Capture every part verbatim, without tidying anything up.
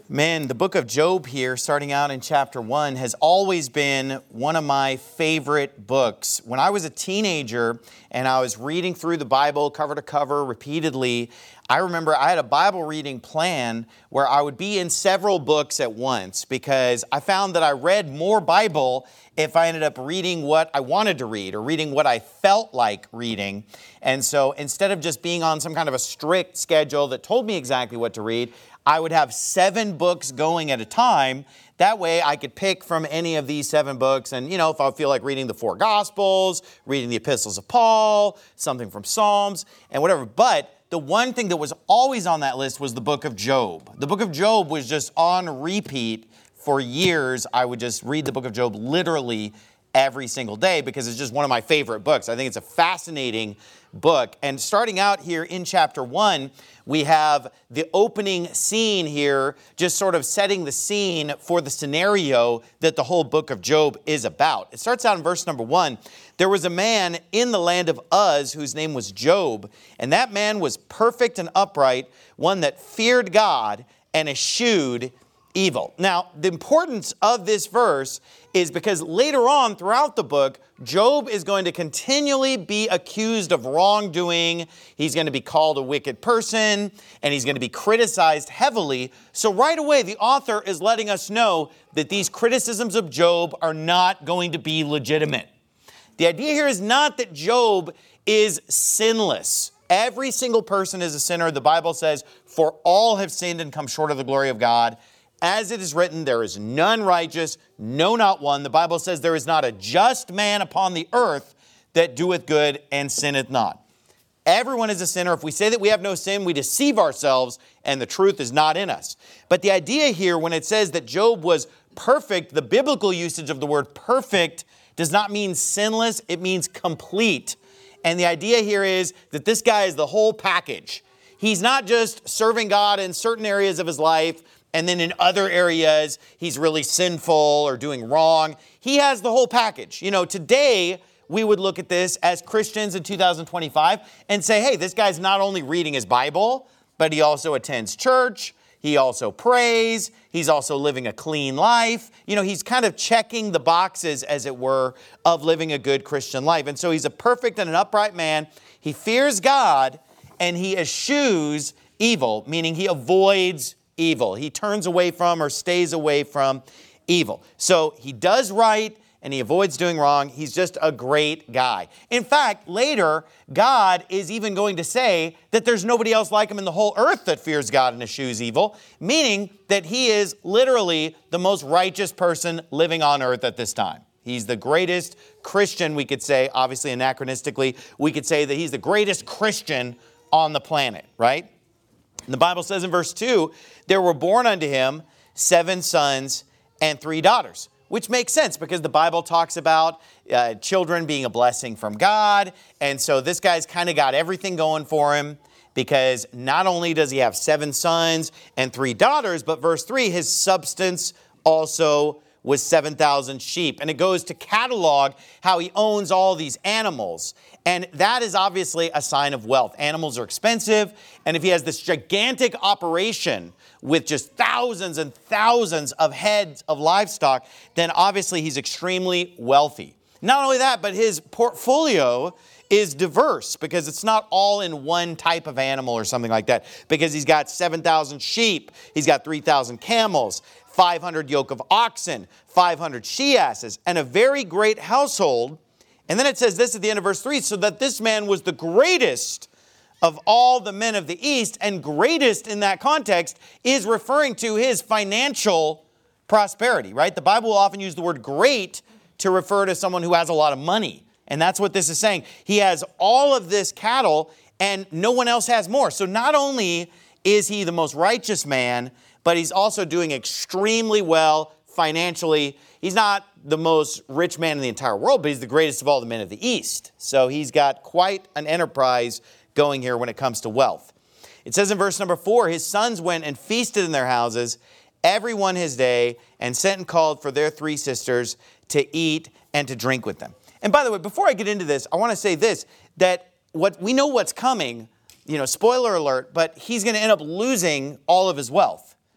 Man, the book of Job here, starting out in chapter one, has always been one of my favorite books. When I was a teenager and I was reading through the Bible cover to cover repeatedly, I remember I had a Bible reading plan where I would be in several books at once because I found that I read more Bible if I ended up reading what I wanted to read or reading what I felt like reading. And so instead of just being on some kind of a strict schedule that told me exactly what to read, I would have seven books going at a time. That way I could pick from any of these seven books. And, you know, if I feel like reading the four Gospels, reading the epistles of Paul, something from Psalms, and whatever. But the one thing that was always on that list was the book of Job. The book of Job was just on repeat for years. I would just read the book of Job literally every single day because it's just one of my favorite books. I think it's a fascinating book. And starting out here in chapter one, we have the opening scene here, just sort of setting the scene for the scenario that the whole book of Job is about. It starts out in verse number one. There was a man in the land of Uz whose name was Job, and that man was perfect and upright, one that feared God and eschewed evil. Now, the importance of this verse is because later on throughout the book, Job is going to continually be accused of wrongdoing. He's going to be called a wicked person, and he's going to be criticized heavily. So right away, the author is letting us know that these criticisms of Job are not going to be legitimate. The idea here is not that Job is sinless. Every single person is a sinner. The Bible says, "For all have sinned and come short of the glory of God." As it is written, there is none righteous, no, not one. The Bible says there is not a just man upon the earth that doeth good and sinneth not. Everyone is a sinner. If we say that we have no sin, we deceive ourselves and the truth is not in us. But the idea here, when it says that Job was perfect, the biblical usage of the word perfect does not mean sinless. It means complete. And the idea here is that this guy is the whole package. He's not just serving God in certain areas of his life, and then in other areas, he's really sinful or doing wrong. He has the whole package. You know, today, we would look at this as Christians in two thousand twenty-five and say, hey, this guy's not only reading his Bible, but he also attends church. He also prays. He's also living a clean life. You know, he's kind of checking the boxes, as it were, of living a good Christian life. And so he's a perfect and an upright man. He fears God and he eschews evil, meaning he avoids evil. He turns away from or stays away from evil. So he does right and he avoids doing wrong. He's just a great guy. In fact, later, God is even going to say that there's nobody else like him in the whole earth that fears God and eschews evil, meaning that he is literally the most righteous person living on earth at this time. He's the greatest Christian, we could say, obviously anachronistically, we could say that he's the greatest Christian on the planet, right? And the Bible says in verse two, there were born unto him seven sons and three daughters, which makes sense because the Bible talks about uh, children being a blessing from God. And so this guy's kind of got everything going for him because not only does he have seven sons and three daughters, but verse three, his substance also was seven thousand sheep. And it goes to catalog how he owns all these animals. And that is obviously a sign of wealth. Animals are expensive. And if he has this gigantic operation with just thousands and thousands of heads of livestock, then obviously he's extremely wealthy. Not only that, but his portfolio is diverse because it's not all in one type of animal or something like that. Because he's got seven thousand sheep, he's got three thousand camels, five hundred yoke of oxen, five hundred she-asses, and a very great household. And then it says this at the end of verse three, so that this man was the greatest of all the men of the East, and greatest in that context is referring to his financial prosperity, right? The Bible will often use the word great to refer to someone who has a lot of money. And that's what this is saying. He has all of this cattle and no one else has more. So not only is he the most righteous man, but he's also doing extremely well financially. He's not the most rich man in the entire world, but he's the greatest of all the men of the East. So he's got quite an enterprise going here when it comes to wealth. It says in verse number four, his sons went and feasted in their houses, every one his day, and sent and called for their three sisters to eat and to drink with them. And by the way, before I get into this, I want to say this, that what we know what's coming, you know, spoiler alert, but he's going to end up losing all of his wealth.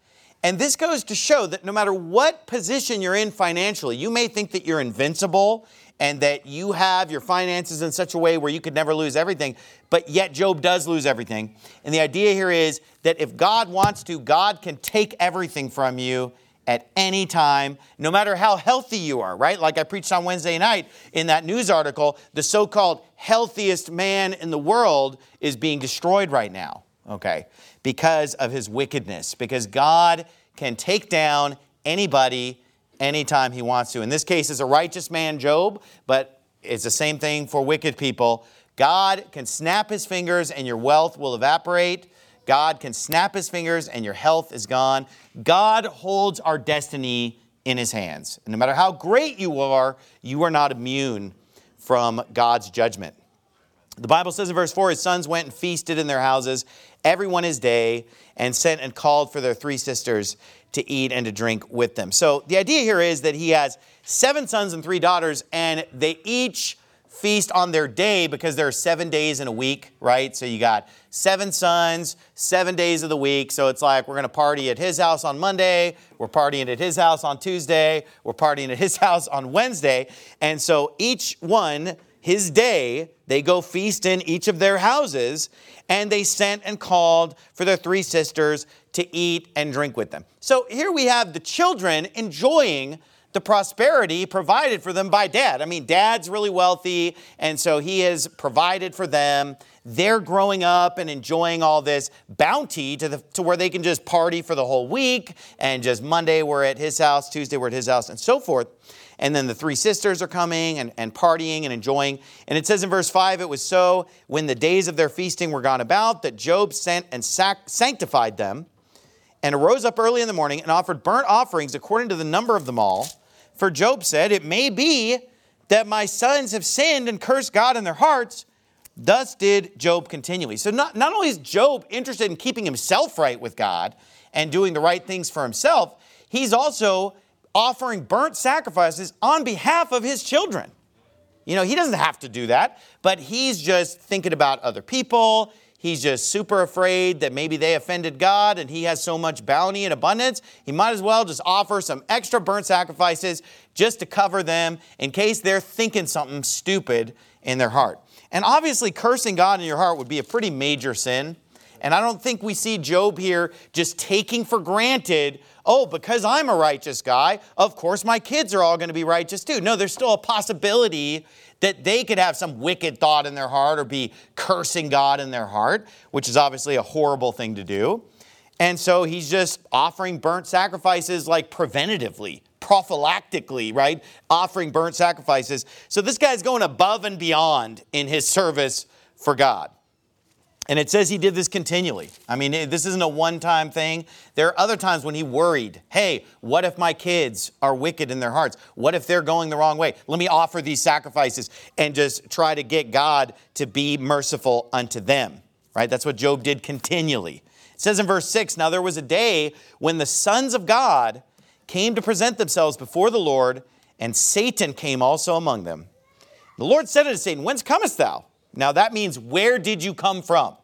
And this goes to show that no matter what position you're in financially, you may think that you're invincible and that you have your finances in such a way where you could never lose everything, but yet Job does lose everything. And the idea here is that if God wants to, God can take everything from you at any time, no matter how healthy you are, right? Like I preached on Wednesday night in that news article, the so-called healthiest man in the world is being destroyed right now, okay? Because of his wickedness, because God can take down anybody anytime he wants to. In this case, it's a righteous man, Job, but it's the same thing for wicked people. God can snap his fingers and your wealth will evaporate. God can snap his fingers and your health is gone. God holds our destiny in his hands. And no matter how great you are, you are not immune from God's judgment. The Bible says in verse four, his sons went and feasted in their houses, everyone his day, and sent and called for their three sisters to eat and to drink with them. So the idea here is that he has seven sons and three daughters, and they each feast on their day because there are seven days in a week, right? So you got seven sons, seven days of the week. So it's like we're going to party at his house on Monday. We're partying at his house on Tuesday. We're partying at his house on Wednesday. And so each one, his day, they go feast in each of their houses, and they sent and called for their three sisters to eat and drink with them. So here we have the children enjoying the prosperity provided for them by dad. I mean, dad's really wealthy, and so he has provided for them. They're growing up and enjoying all this bounty to the to where they can just party for the whole week, and just Monday we're at his house, Tuesday we're at his house, and so forth. And then the three sisters are coming and, and partying and enjoying. And it says in verse five, it was so when the days of their feasting were gone about that Job sent and sac- sanctified them and arose up early in the morning and offered burnt offerings according to the number of them all. For Job said, it may be that my sons have sinned and cursed God in their hearts. Thus did Job continually. So not, not only is Job interested in keeping himself right with God and doing the right things for himself, he's also offering burnt sacrifices on behalf of his children. You know, he doesn't have to do that, but he's just thinking about other people. He's just super afraid that maybe they offended God and he has so much bounty and abundance. He might as well just offer some extra burnt sacrifices just to cover them in case they're thinking something stupid in their heart. And obviously cursing God in your heart would be a pretty major sin. And I don't think we see Job here just taking for granted, oh, because I'm a righteous guy, of course my kids are all going to be righteous too. No, there's still a possibility that they could have some wicked thought in their heart or be cursing God in their heart, which is obviously a horrible thing to do. And so he's just offering burnt sacrifices like preventatively, prophylactically, right? Offering burnt sacrifices. So this guy's going above and beyond in his service for God. And it says he did this continually. I mean, this isn't a one-time thing. There are other times when he worried, hey, what if my kids are wicked in their hearts? What if they're going the wrong way? Let me offer these sacrifices and just try to get God to be merciful unto them, right? That's what Job did continually. It says in verse six, now there was a day when the sons of God came to present themselves before the Lord, and Satan came also among them. The Lord said unto Satan, whence comest thou? Now that means, where did you come from?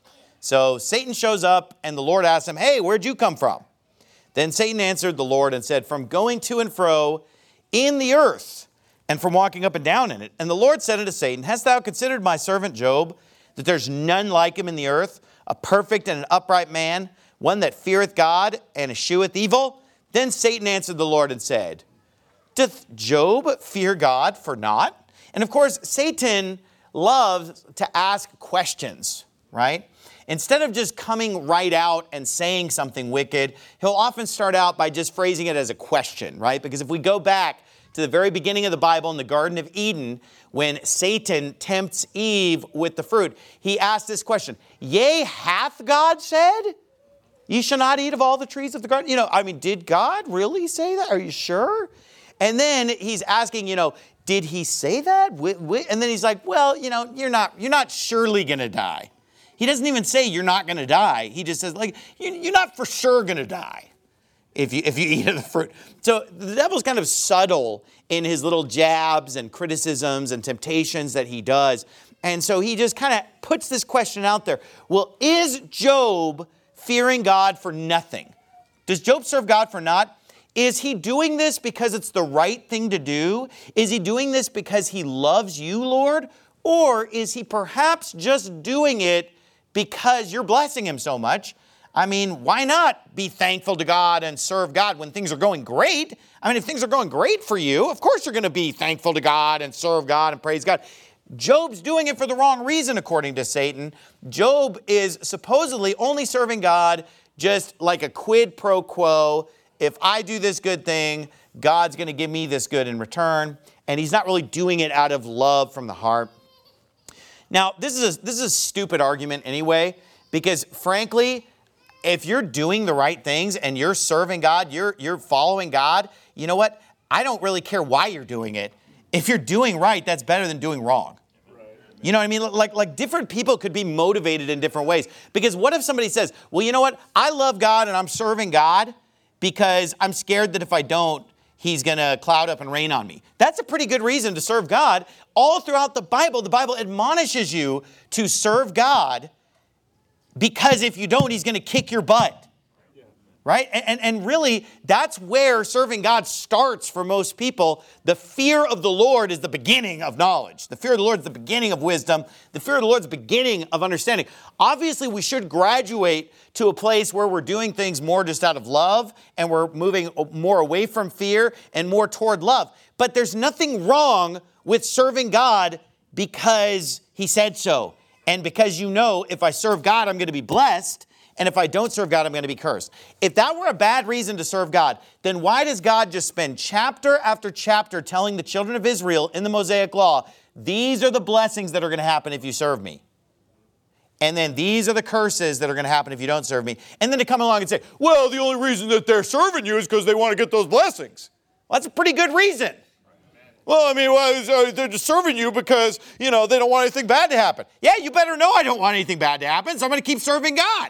So Satan shows up and the Lord asks him, hey, where'd you come from? Then Satan answered the Lord and said, from going to and fro in the earth and from walking up and down in it. And the Lord said unto Satan, hast thou considered my servant Job, that there's none like him in the earth, a perfect and an upright man, one that feareth God and escheweth evil? Then Satan answered the Lord and said, doth Job fear God for naught? And of course, Satan loves to ask questions, right? Instead of just coming right out and saying something wicked, he'll often start out by just phrasing it as a question, right? Because if we go back to the very beginning of the Bible in the Garden of Eden, when Satan tempts Eve with the fruit, he asked this question, yea, hath God said, ye shall not eat of all the trees of the garden? You know, I mean, did God really say that? Are you sure? And then he's asking, you know, did he say that? And then he's like, well, you know, you're not, you're not surely going to die. He doesn't even say you're not going to die. He just says, like, you're not for sure going to die if you, if you eat of the fruit. So the devil's kind of subtle in his little jabs and criticisms and temptations that he does. And so he just kind of puts this question out there. Well, is Job fearing God for nothing? Does Job serve God for naught? Is he doing this because it's the right thing to do? Is he doing this because he loves you, Lord? Or is he perhaps just doing it because you're blessing him so much? I mean, why not be thankful to God and serve God when things are going great? I mean, if things are going great for you, of course you're going to be thankful to God and serve God and praise God. Job's doing it for the wrong reason, according to Satan. Job is supposedly only serving God just like a quid pro quo. If I do this good thing, God's going to give me this good in return. And he's not really doing it out of love from the heart. Now, this is a, this is a stupid argument anyway, because frankly, if you're doing the right things and you're serving God, you're, you're following God, you know what? I don't really care why you're doing it. If you're doing right, that's better than doing wrong. You know what I mean? Like, like different people could be motivated in different ways. Because what if somebody says, well, you know what? I love God and I'm serving God because I'm scared that if I don't, he's going to cloud up and rain on me. That's a pretty good reason to serve God. All throughout the Bible, the Bible admonishes you to serve God because if you don't, he's going to kick your butt. Right? And, and, and really, that's where serving God starts for most people. The fear of the Lord is the beginning of knowledge. The fear of the Lord is the beginning of wisdom. The fear of the Lord is the beginning of understanding. Obviously, we should graduate to a place where we're doing things more just out of love and we're moving more away from fear and more toward love. But there's nothing wrong with serving God because he said so. And because you know, if I serve God, I'm going to be blessed. And if I don't serve God, I'm going to be cursed. If that were a bad reason to serve God, then why does God just spend chapter after chapter telling the children of Israel in the Mosaic Law, these are the blessings that are going to happen if you serve me. And then these are the curses that are going to happen if you don't serve me. And then to come along and say, well, the only reason that they're serving you is because they want to get those blessings. Well, that's a pretty good reason. Well, I mean, well, they're just serving you because, you know, they don't want anything bad to happen. Yeah, you better know I don't want anything bad to happen, so I'm going to keep serving God.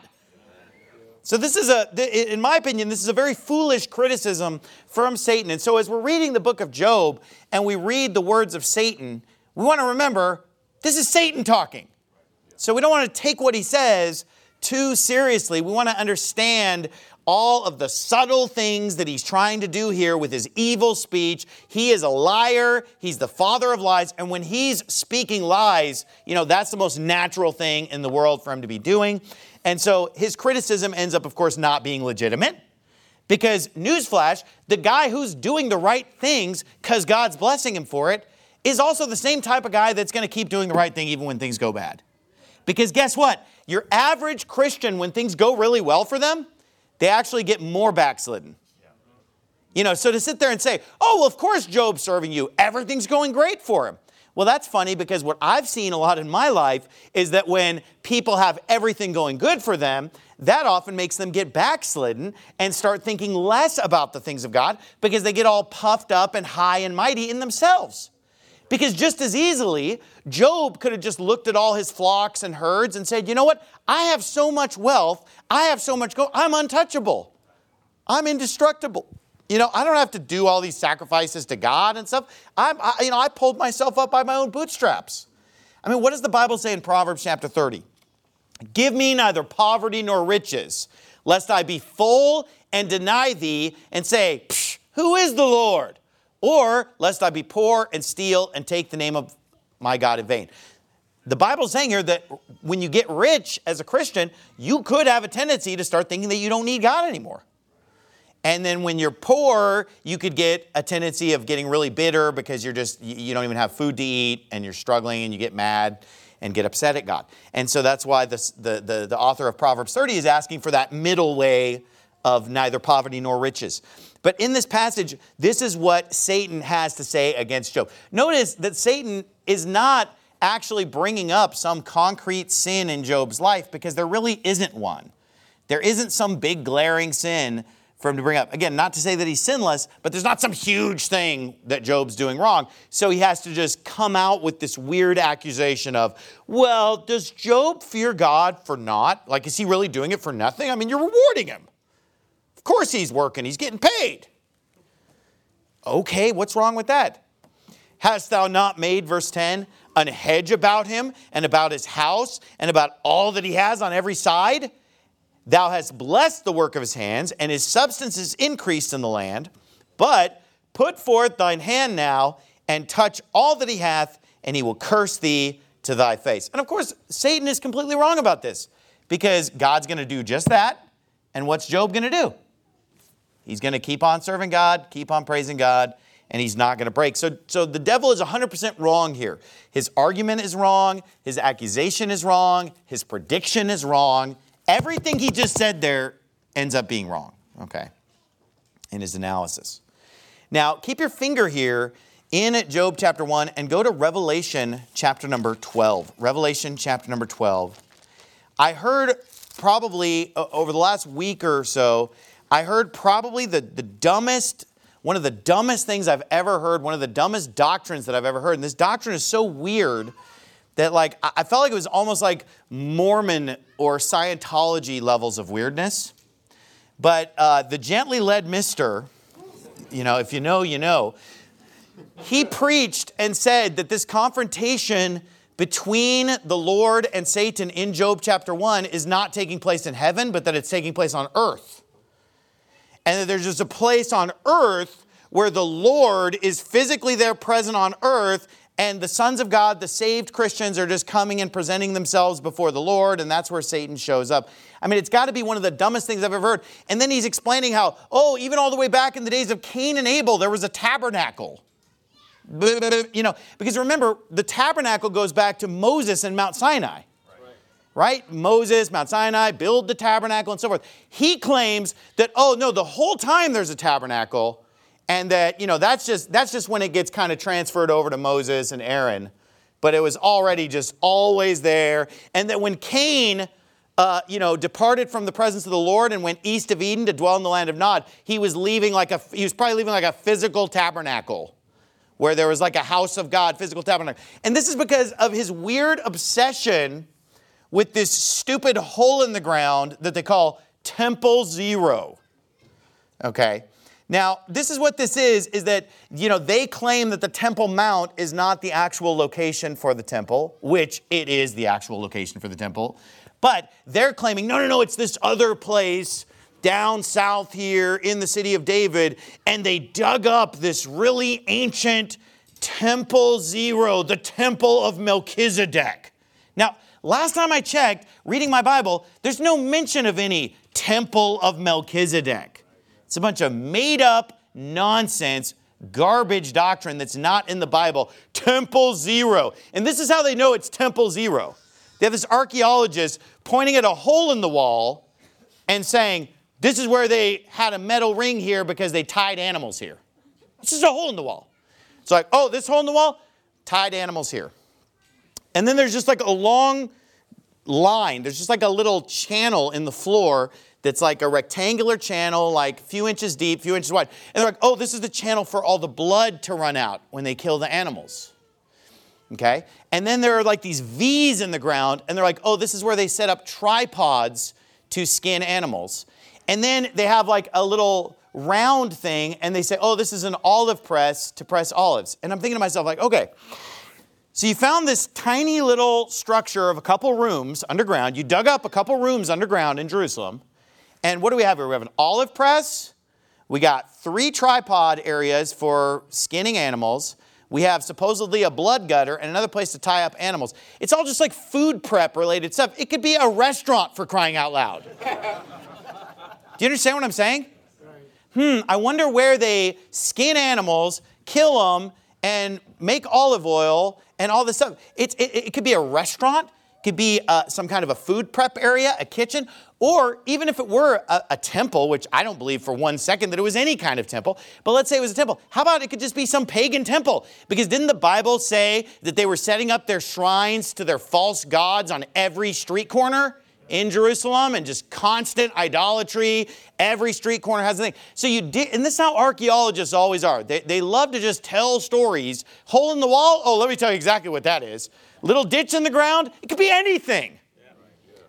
So this is a, in my opinion, this is a very foolish criticism from Satan. And so as we're reading the book of Job and we read the words of Satan, we want to remember this is Satan talking. So we don't want to take what he says too seriously. We want to understand all of the subtle things that he's trying to do here with his evil speech. He is a liar. He's the father of lies. And when he's speaking lies, you know, that's the most natural thing in the world for him to be doing. And so his criticism ends up, of course, not being legitimate. Because, newsflash, the guy who's doing the right things because God's blessing him for it is also the same type of guy that's going to keep doing the right thing even when things go bad. Because guess what? Your average Christian, when things go really well for them, they actually get more backslidden. You know, so to sit there and say, oh, well, of course Job's serving you. Everything's going great for him. Well, that's funny because what I've seen a lot in my life is that when people have everything going good for them, that often makes them get backslidden and start thinking less about the things of God because they get all puffed up and high and mighty in themselves. Because just as easily, Job could have just looked at all his flocks and herds and said, you know what? I have so much wealth. I have so much gold. I'm untouchable. I'm indestructible. You know, I don't have to do all these sacrifices to God and stuff. I'm, I, you know, I pulled myself up by my own bootstraps. I mean, what does the Bible say in Proverbs chapter thirty? Give me neither poverty nor riches, lest I be full and deny thee and say, who is the Lord? Or lest I be poor and steal and take the name of my God in vain. The Bible's saying here that when you get rich as a Christian, you could have a tendency to start thinking that you don't need God anymore. And then when you're poor, you could get a tendency of getting really bitter because you're just, you don't even have food to eat and you're struggling and you get mad and get upset at God. And so that's why this, the, the, the author of Proverbs thirty is asking for that middle way of neither poverty nor riches. But in this passage, this is what Satan has to say against Job. Notice that Satan is not actually bringing up some concrete sin in Job's life because there really isn't one. There isn't some big glaring sin for him to bring up. Again, not to say that he's sinless, but there's not some huge thing that Job's doing wrong. So he has to just come out with this weird accusation of, well, does Job fear God for naught? Like, is he really doing it for nothing? I mean, you're rewarding him. Of course he's working. He's getting paid. Okay, what's wrong with that? Hast thou not made, verse ten, an hedge about him and about his house and about all that he has on every side? Thou hast blessed the work of his hands, and his substance is increased in the land. But put forth thine hand now, and touch all that he hath, and he will curse thee to thy face. And of course, Satan is completely wrong about this, because God's going to do just that. And what's Job going to do? He's going to keep on serving God, keep on praising God, and he's not going to break. So, so the devil is one hundred percent wrong here. His argument is wrong. His accusation is wrong. His prediction is wrong. Everything he just said there ends up being wrong, okay, in his analysis. Now, keep your finger here in Job chapter one and go to Revelation chapter number twelve. Revelation chapter number twelve. I heard probably uh, over the last week or so, I heard probably the, the dumbest, one of the dumbest things I've ever heard, one of the dumbest doctrines that I've ever heard. And this doctrine is so weird that like I felt like it was almost like Mormon or Scientology levels of weirdness. But uh, the gently led mister, you know, if you know, you know, he preached and said that this confrontation between the Lord and Satan in Job chapter one is not taking place in heaven, but that it's taking place on earth. And that there's just a place on earth where the Lord is physically there present on earth, and the sons of God, the saved Christians, are just coming and presenting themselves before the Lord, and that's where Satan shows up. I mean, it's got to be one of the dumbest things I've ever heard. And then he's explaining how, oh, even all the way back in the days of Cain and Abel, there was a tabernacle. You know, because remember, the tabernacle goes back to Moses and Mount Sinai. Right? Moses, Mount Sinai, build the tabernacle and so forth. He claims that, oh, no, the whole time there's a tabernacle, and that, you know, that's just that's just when it gets kind of transferred over to Moses and Aaron. But it was already just always there. And that when Cain, uh, you know, departed from the presence of the Lord and went east of Eden to dwell in the land of Nod, he was leaving like a, he was probably leaving like a physical tabernacle, where there was like a house of God, physical tabernacle. And this is because of his weird obsession with this stupid hole in the ground that they call Temple Zero. Okay. Now, this is what this is, is that, you know, they claim that the Temple Mount is not the actual location for the temple, which it is the actual location for the temple. But they're claiming, no, no, no, it's this other place down south here in the city of David. And they dug up this really ancient Temple Zero, the Temple of Melchizedek. Now, last time I checked, reading my Bible, there's no mention of any Temple of Melchizedek. It's a bunch of made-up nonsense, garbage doctrine that's not in the Bible. Temple Zero. And this is how they know it's Temple Zero. They have this archaeologist pointing at a hole in the wall and saying, this is where they had a metal ring here because they tied animals here. It's just a hole in the wall. It's like, oh, this hole in the wall? Tied animals here. And then there's just like a long line. There's just like a little channel in the floor that's like a rectangular channel, like a few inches deep, few inches wide. And they're like, oh, this is the channel for all the blood to run out when they kill the animals. Okay? And then there are like these V's in the ground, and they're like, oh, this is where they set up tripods to skin animals. And then they have like a little round thing, and they say, oh, this is an olive press to press olives. And I'm thinking to myself, like, okay, so you found this tiny little structure of a couple rooms underground. You dug up a couple rooms underground in Jerusalem. And what do we have here? We have an olive press. We got three tripod areas for skinning animals. We have supposedly a blood gutter and another place to tie up animals. It's all just like food prep related stuff. It could be a restaurant, for crying out loud. Do you understand what I'm saying? Hmm, I wonder where they skin animals, kill them, and make olive oil and all this stuff. It's, it, it could be a restaurant. It could be uh, some kind of a food prep area, a kitchen. Or even if it were a, a temple, which I don't believe for one second that it was any kind of temple, but let's say it was a temple. How about it could just be some pagan temple? Because didn't the Bible say that they were setting up their shrines to their false gods on every street corner in Jerusalem, and just constant idolatry? Every street corner has a thing. So you did, and this is how archaeologists always are. They, they love to just tell stories. Hole in the wall? Oh, let me tell you exactly what that is. Little ditch in the ground? It could be anything.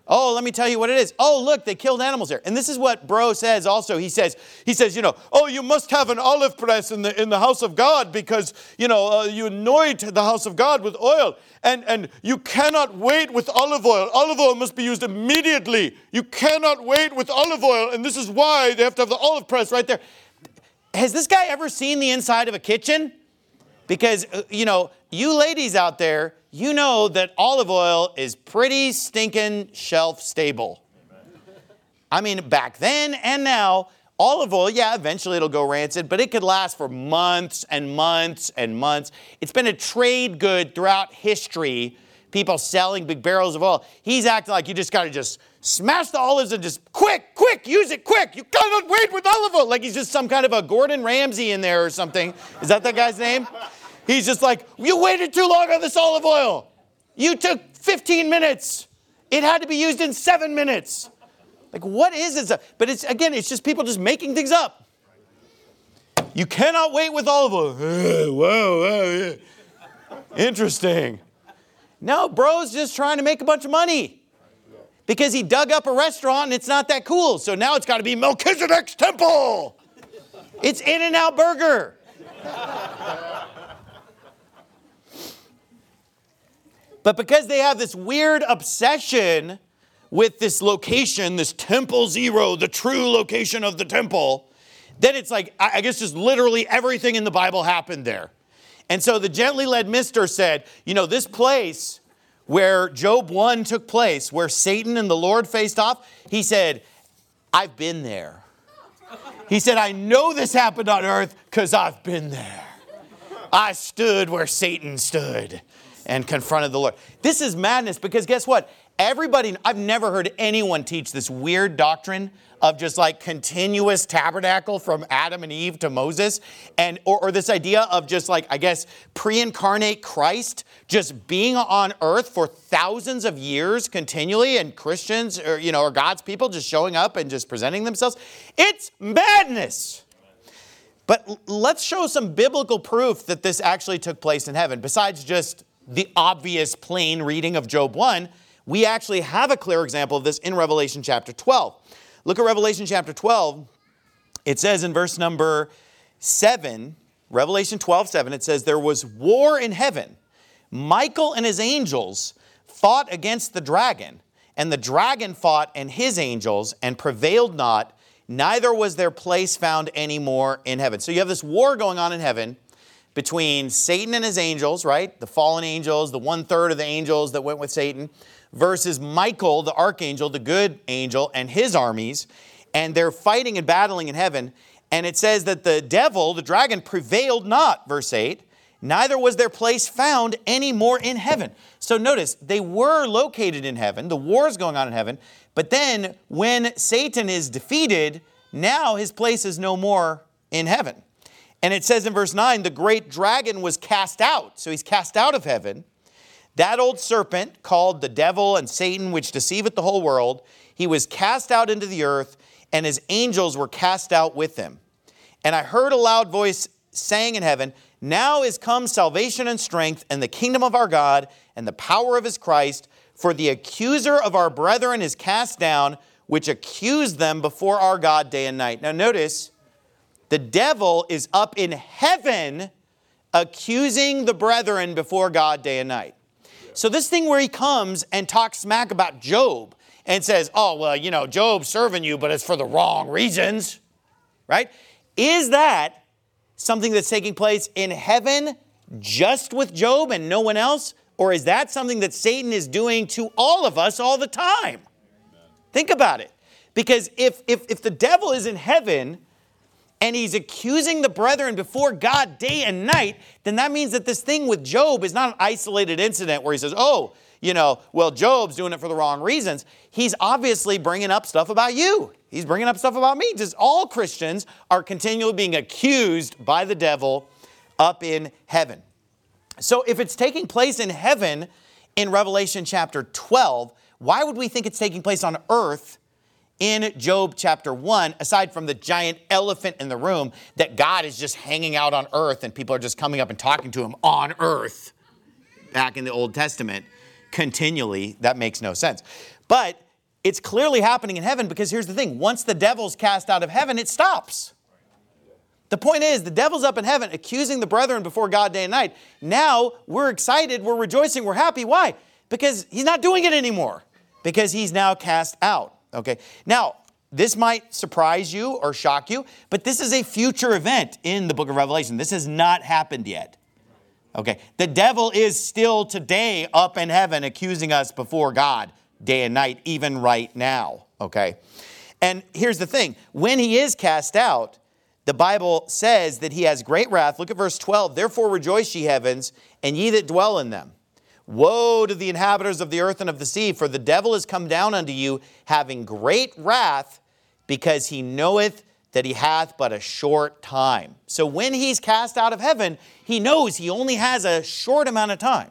Oh, let me tell you what it is. Oh, look, they killed animals there. And this is what Bro says also. He says, he says, you know, oh, you must have an olive press in the in the house of God because, you know, uh, you anoint the house of God with oil. And, and you cannot wait with olive oil. Olive oil must be used immediately. You cannot wait with olive oil. And this is why they have to have the olive press right there. Has this guy ever seen the inside of a kitchen? Because, uh, you know, you ladies out there, you know that olive oil is pretty stinking shelf stable. I mean, back then and now, olive oil, yeah, eventually it'll go rancid, but it could last for months and months and months. It's been a trade good throughout history, people selling big barrels of oil. He's acting like you just got to just smash the olives and just quick, quick, use it quick. You cannot wait with olive oil. Like he's just some kind of a Gordon Ramsay in there or something. Is that that guy's name? He's just like, you waited too long on this olive oil. You took fifteen minutes. It had to be used in seven minutes. Like, what is it? But it's, again, it's just people just making things up. You cannot wait with olive oil. Whoa, whoa, yeah. Interesting. No, bro's just trying to make a bunch of money. Because he dug up a restaurant and it's not that cool. So now it's got to be Melchizedek's Temple. It's In-N-Out Burger. But because they have this weird obsession with this location, this Temple Zero, the true location of the temple, then it's like, I guess just literally everything in the Bible happened there. And so the gently led mister said, you know, this place where Job one took place, where Satan and the Lord faced off, he said, I've been there. He said, I know this happened on earth because I've been there. I stood where Satan stood and confronted the Lord. This is madness because guess what? Everybody, I've never heard anyone teach this weird doctrine of just like continuous tabernacle from Adam and Eve to Moses. And or, or this idea of just like, I guess, pre-incarnate Christ just being on earth for thousands of years continually and Christians or, you know, or God's people just showing up and just presenting themselves. It's madness. But let's show some biblical proof that this actually took place in heaven. Besides just the obvious plain reading of Job one, we actually have a clear example of this in Revelation chapter twelve. Look at Revelation chapter twelve. It says in verse number seven, Revelation twelve, seven, it says, there was war in heaven. Michael and his angels fought against the dragon, and the dragon fought and his angels and prevailed not, neither was their place found any more in heaven. So you have this war going on in heaven between Satan and his angels, right? The fallen angels, the one third of the angels that went with Satan, versus Michael, the archangel, the good angel, and his armies. And they're fighting and battling in heaven. And it says that the devil, the dragon, prevailed not, verse eight. Neither was their place found any more in heaven. So notice, they were located in heaven. The war is going on in heaven. But then when Satan is defeated, now his place is no more in heaven. And it says in verse nine, the great dragon was cast out. So he's cast out of heaven. That old serpent called the devil and Satan, which deceiveth the whole world, he was cast out into the earth, and his angels were cast out with him. And I heard a loud voice saying in heaven, now is come salvation and strength and the kingdom of our God and the power of his Christ, for the accuser of our brethren is cast down, which accused them before our God day and night. Now notice, the devil is up in heaven accusing the brethren before God day and night. So this thing where he comes and talks smack about Job and says, oh, well, you know, Job's serving you, but it's for the wrong reasons, right? Is that something that's taking place in heaven just with Job and no one else? Or is that something that Satan is doing to all of us all the time? Amen. Think about it. Because if, if, if the devil is in heaven and he's accusing the brethren before God day and night, then that means that this thing with Job is not an isolated incident where he says, oh, you know, well, Job's doing it for the wrong reasons. He's obviously bringing up stuff about you. He's bringing up stuff about me. Just all Christians are continually being accused by the devil up in heaven. So if it's taking place in heaven in Revelation chapter twelve, why would we think it's taking place on earth in Job chapter one, aside from the giant elephant in the room that God is just hanging out on earth and people are just coming up and talking to him on earth back in the Old Testament continually? That makes no sense. But it's clearly happening in heaven because here's the thing. Once the devil's cast out of heaven, it stops. The point is, the devil's up in heaven accusing the brethren before God day and night. Now we're excited, we're rejoicing, we're happy. Why? Because he's not doing it anymore. Because he's now cast out. Okay. Now, this might surprise you or shock you, but this is a future event in the book of Revelation. This has not happened yet. Okay. The devil is still today up in heaven accusing us before God day and night, even right now. Okay. And here's the thing. When he is cast out, the Bible says that he has great wrath. Look at verse twelve. Therefore rejoice, ye heavens, and ye that dwell in them. Woe to the inhabitants of the earth and of the sea, for the devil is come down unto you, having great wrath, because he knoweth that he hath but a short time. So when he's cast out of heaven, he knows he only has a short amount of time.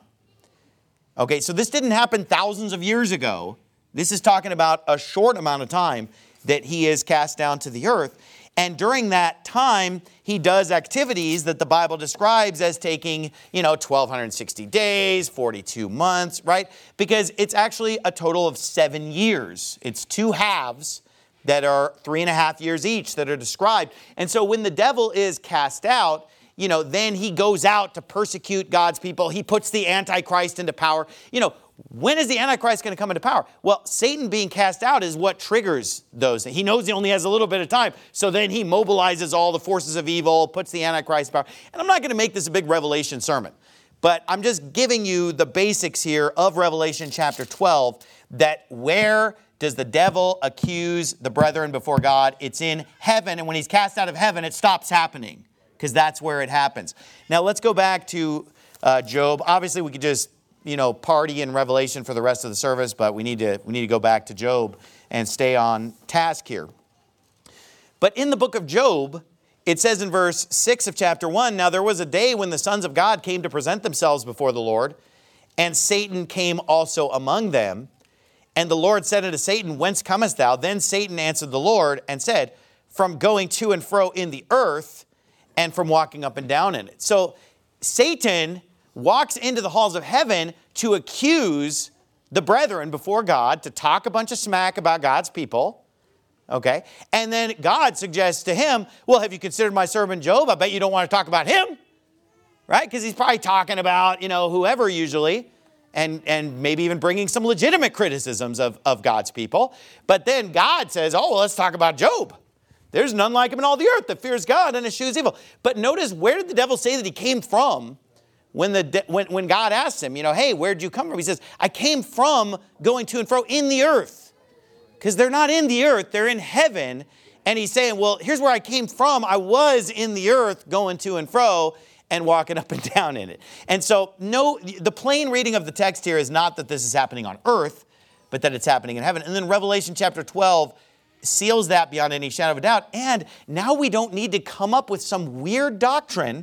Okay, so this didn't happen thousands of years ago. This is talking about a short amount of time that he is cast down to the earth. And during that time, he does activities that the Bible describes as taking, you know, twelve sixty days, forty-two months, right? Because it's actually a total of seven years. It's two halves that are three and a half years each that are described. And so when the devil is cast out, you know, then he goes out to persecute God's people. He puts the Antichrist into power. You know, when is the Antichrist going to come into power? Well, Satan being cast out is what triggers those. He knows he only has a little bit of time. So then he mobilizes all the forces of evil, puts the Antichrist in power. And I'm not going to make this a big Revelation sermon, but I'm just giving you the basics here of Revelation chapter twelve, that where does the devil accuse the brethren before God? It's in heaven. And when he's cast out of heaven, it stops happening because that's where it happens. Now let's go back to uh, Job. Obviously, we could just you know, party in Revelation for the rest of the service, but we need to we need to go back to Job and stay on task here. But in the book of Job, it says in verse six of chapter one, now there was a day when the sons of God came to present themselves before the Lord, and Satan came also among them. And the Lord said unto Satan, whence comest thou? Then Satan answered the Lord and said, from going to and fro in the earth, and from walking up and down in it. So Satan walks into the halls of heaven to accuse the brethren before God, to talk a bunch of smack about God's people. Okay. And then God suggests to him, well, have you considered my servant Job? I bet you don't want to talk about him. Right? Because he's probably talking about, you know, whoever usually, and, and maybe even bringing some legitimate criticisms of, of God's people. But then God says, oh, well, let's talk about Job. There's none like him in all the earth that fears God and eschews evil. But notice, where did the devil say that he came from? When, the, when, when God asks him, you know, hey, where'd you come from? He says, I came from going to and fro in the earth. Because they're not in the earth, they're in heaven. And he's saying, well, here's where I came from. I was in the earth going to and fro and walking up and down in it. And so, no, the plain reading of the text here is not that this is happening on earth, but that it's happening in heaven. And then Revelation chapter twelve seals that beyond any shadow of a doubt. And now we don't need to come up with some weird doctrine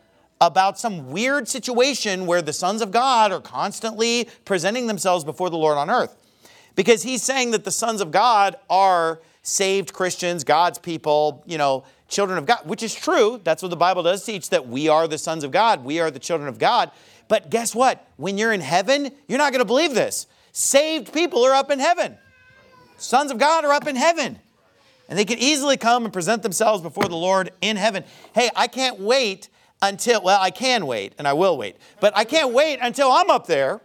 about some weird situation where the sons of God are constantly presenting themselves before the Lord on earth. Because he's saying that the sons of God are saved Christians, God's people, you know, children of God, which is true. That's what the Bible does teach, that we are the sons of God. We are the children of God. But guess what? When you're in heaven, you're not going to believe this. Saved people are up in heaven. Sons of God are up in heaven. And they can easily come and present themselves before the Lord in heaven. Hey, I can't wait until, well, I can wait, and I will wait. But I can't wait until I'm up there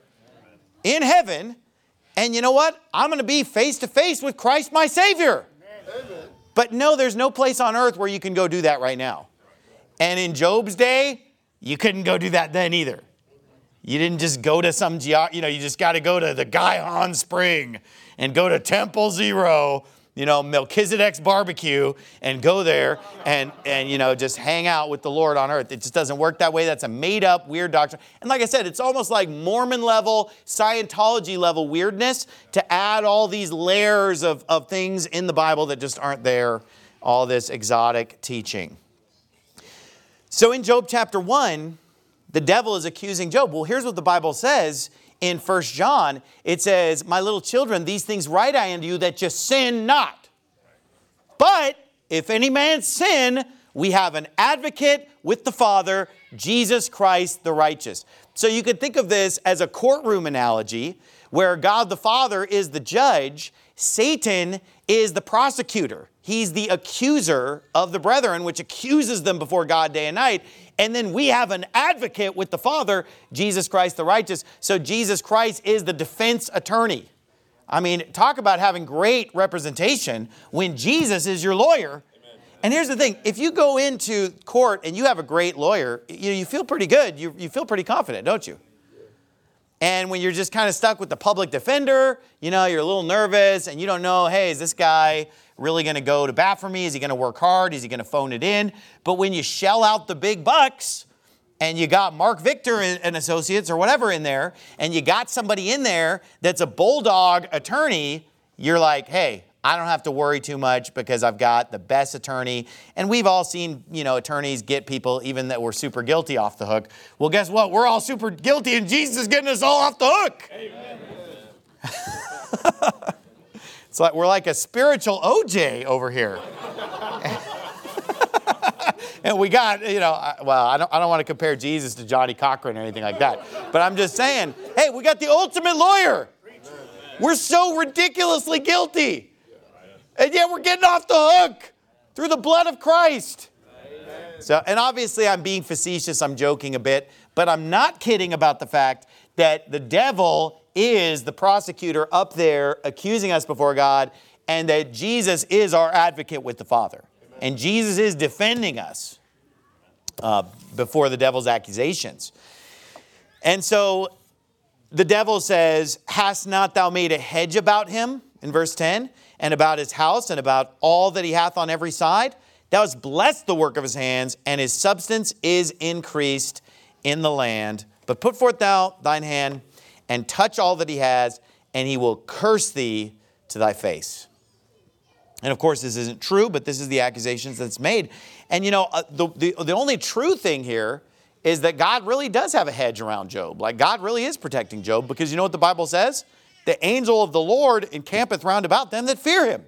in heaven. And you know what? I'm going to be face to face with Christ, my Savior. Amen. But no, there's no place on earth where you can go do that right now. And in Job's day, you couldn't go do that then either. You didn't just go to some, ge- you know, you just got to go to the Gihon Spring and go to Temple Zero, you know, Melchizedek's barbecue, and go there and, and, you know, just hang out with the Lord on earth. It just doesn't work that way. That's a made up weird doctrine. And like I said, it's almost like Mormon level, Scientology level weirdness to add all these layers of, of things in the Bible that just aren't there. All this exotic teaching. So in Job chapter one, the devil is accusing Job. Well, here's what the Bible says. In First John, it says, my little children, these things write I unto you, that you sin not. But if any man sin, we have an advocate with the Father, Jesus Christ the righteous. So you could think of this as a courtroom analogy where God the Father is the judge, Satan is the prosecutor. He's the accuser of the brethren, which accuses them before God day and night. And then we have an advocate with the Father, Jesus Christ the righteous. So Jesus Christ is the defense attorney. I mean, talk about having great representation when Jesus is your lawyer. Amen. And here's the thing. If you go into court and you have a great lawyer, you, you feel pretty good. You, you feel pretty confident, don't you? And when you're just kind of stuck with the public defender, you know, you're a little nervous and you don't know, hey, is this guy really going to go to bat for me? Is he going to work hard? Is he going to phone it in? But when you shell out the big bucks and you got Mark Victor and Associates or whatever in there, and you got somebody in there that's a bulldog attorney, you're like, hey, I don't have to worry too much because I've got the best attorney. And we've all seen, you know, attorneys get people even that were super guilty off the hook. Well, guess what? We're all super guilty and Jesus is getting us all off the hook. Amen. It's like we're like a spiritual O J over here. And we got, you know, well, I don't, I don't want to compare Jesus to Johnny Cochran or anything like that. But I'm just saying, hey, we got the ultimate lawyer. We're so ridiculously guilty. And yet we're getting off the hook through the blood of Christ. Amen. So, and obviously I'm being facetious, I'm joking a bit, but I'm not kidding about the fact that the devil is the prosecutor up there accusing us before God, and that Jesus is our advocate with the Father. Amen. And Jesus is defending us uh, before the devil's accusations. And so the devil says, hast not thou made a hedge about him, in verse ten, and about his house, and about all that he hath on every side? Thou hast blessed the work of his hands, and his substance is increased in the land. But put forth thou thine hand, and touch all that he has, and he will curse thee to thy face. And of course, this isn't true, but this is the accusations that's made. And you know, uh, the, the, the only true thing here is that God really does have a hedge around Job. Like God really is protecting Job, because you know what the Bible says? The angel of the Lord encampeth round about them that fear him.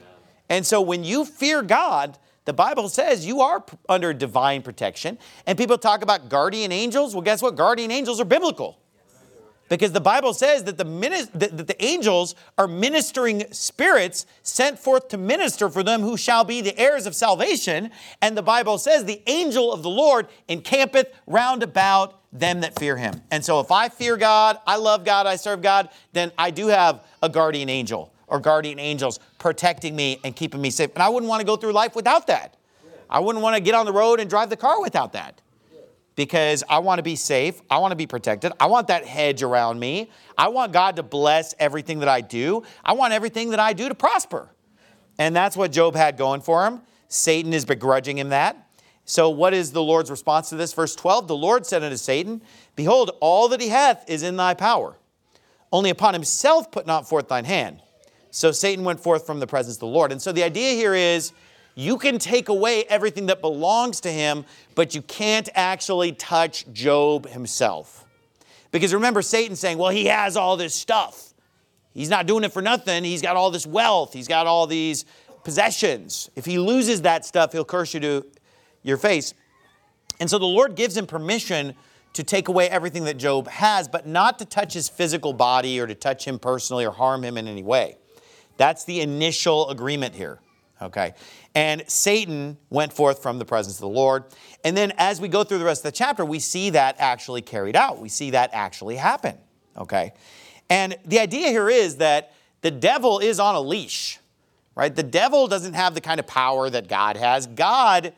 And so when you fear God, the Bible says you are under divine protection. And people talk about guardian angels. Well, guess what? Guardian angels are biblical. Because the Bible says that the, minis- that the angels are ministering spirits sent forth to minister for them who shall be the heirs of salvation. And the Bible says the angel of the Lord encampeth round about them that fear him. And so if I fear God, I love God, I serve God, then I do have a guardian angel or guardian angels protecting me and keeping me safe. And I wouldn't want to go through life without that. I wouldn't want to get on the road and drive the car without that. Because I want to be safe. I want to be protected. I want that hedge around me. I want God to bless everything that I do. I want everything that I do to prosper. And that's what Job had going for him. Satan is begrudging him that. So what is the Lord's response to this? Verse twelve, the Lord said unto Satan, behold, all that he hath is in thy power. Only upon himself put not forth thine hand. So Satan went forth from the presence of the Lord. And so the idea here is, you can take away everything that belongs to him, but you can't actually touch Job himself. Because remember Satan saying, well, he has all this stuff. He's not doing it for nothing. He's got all this wealth. He's got all these possessions. If he loses that stuff, he'll curse you to your face. And so the Lord gives him permission to take away everything that Job has, but not to touch his physical body or to touch him personally or harm him in any way. That's the initial agreement here. Okay. And Satan went forth from the presence of the Lord. And then as we go through the rest of the chapter, we see that actually carried out. We see that actually happen. Okay. And the idea here is that the devil is on a leash, right? The devil doesn't have the kind of power that God has. God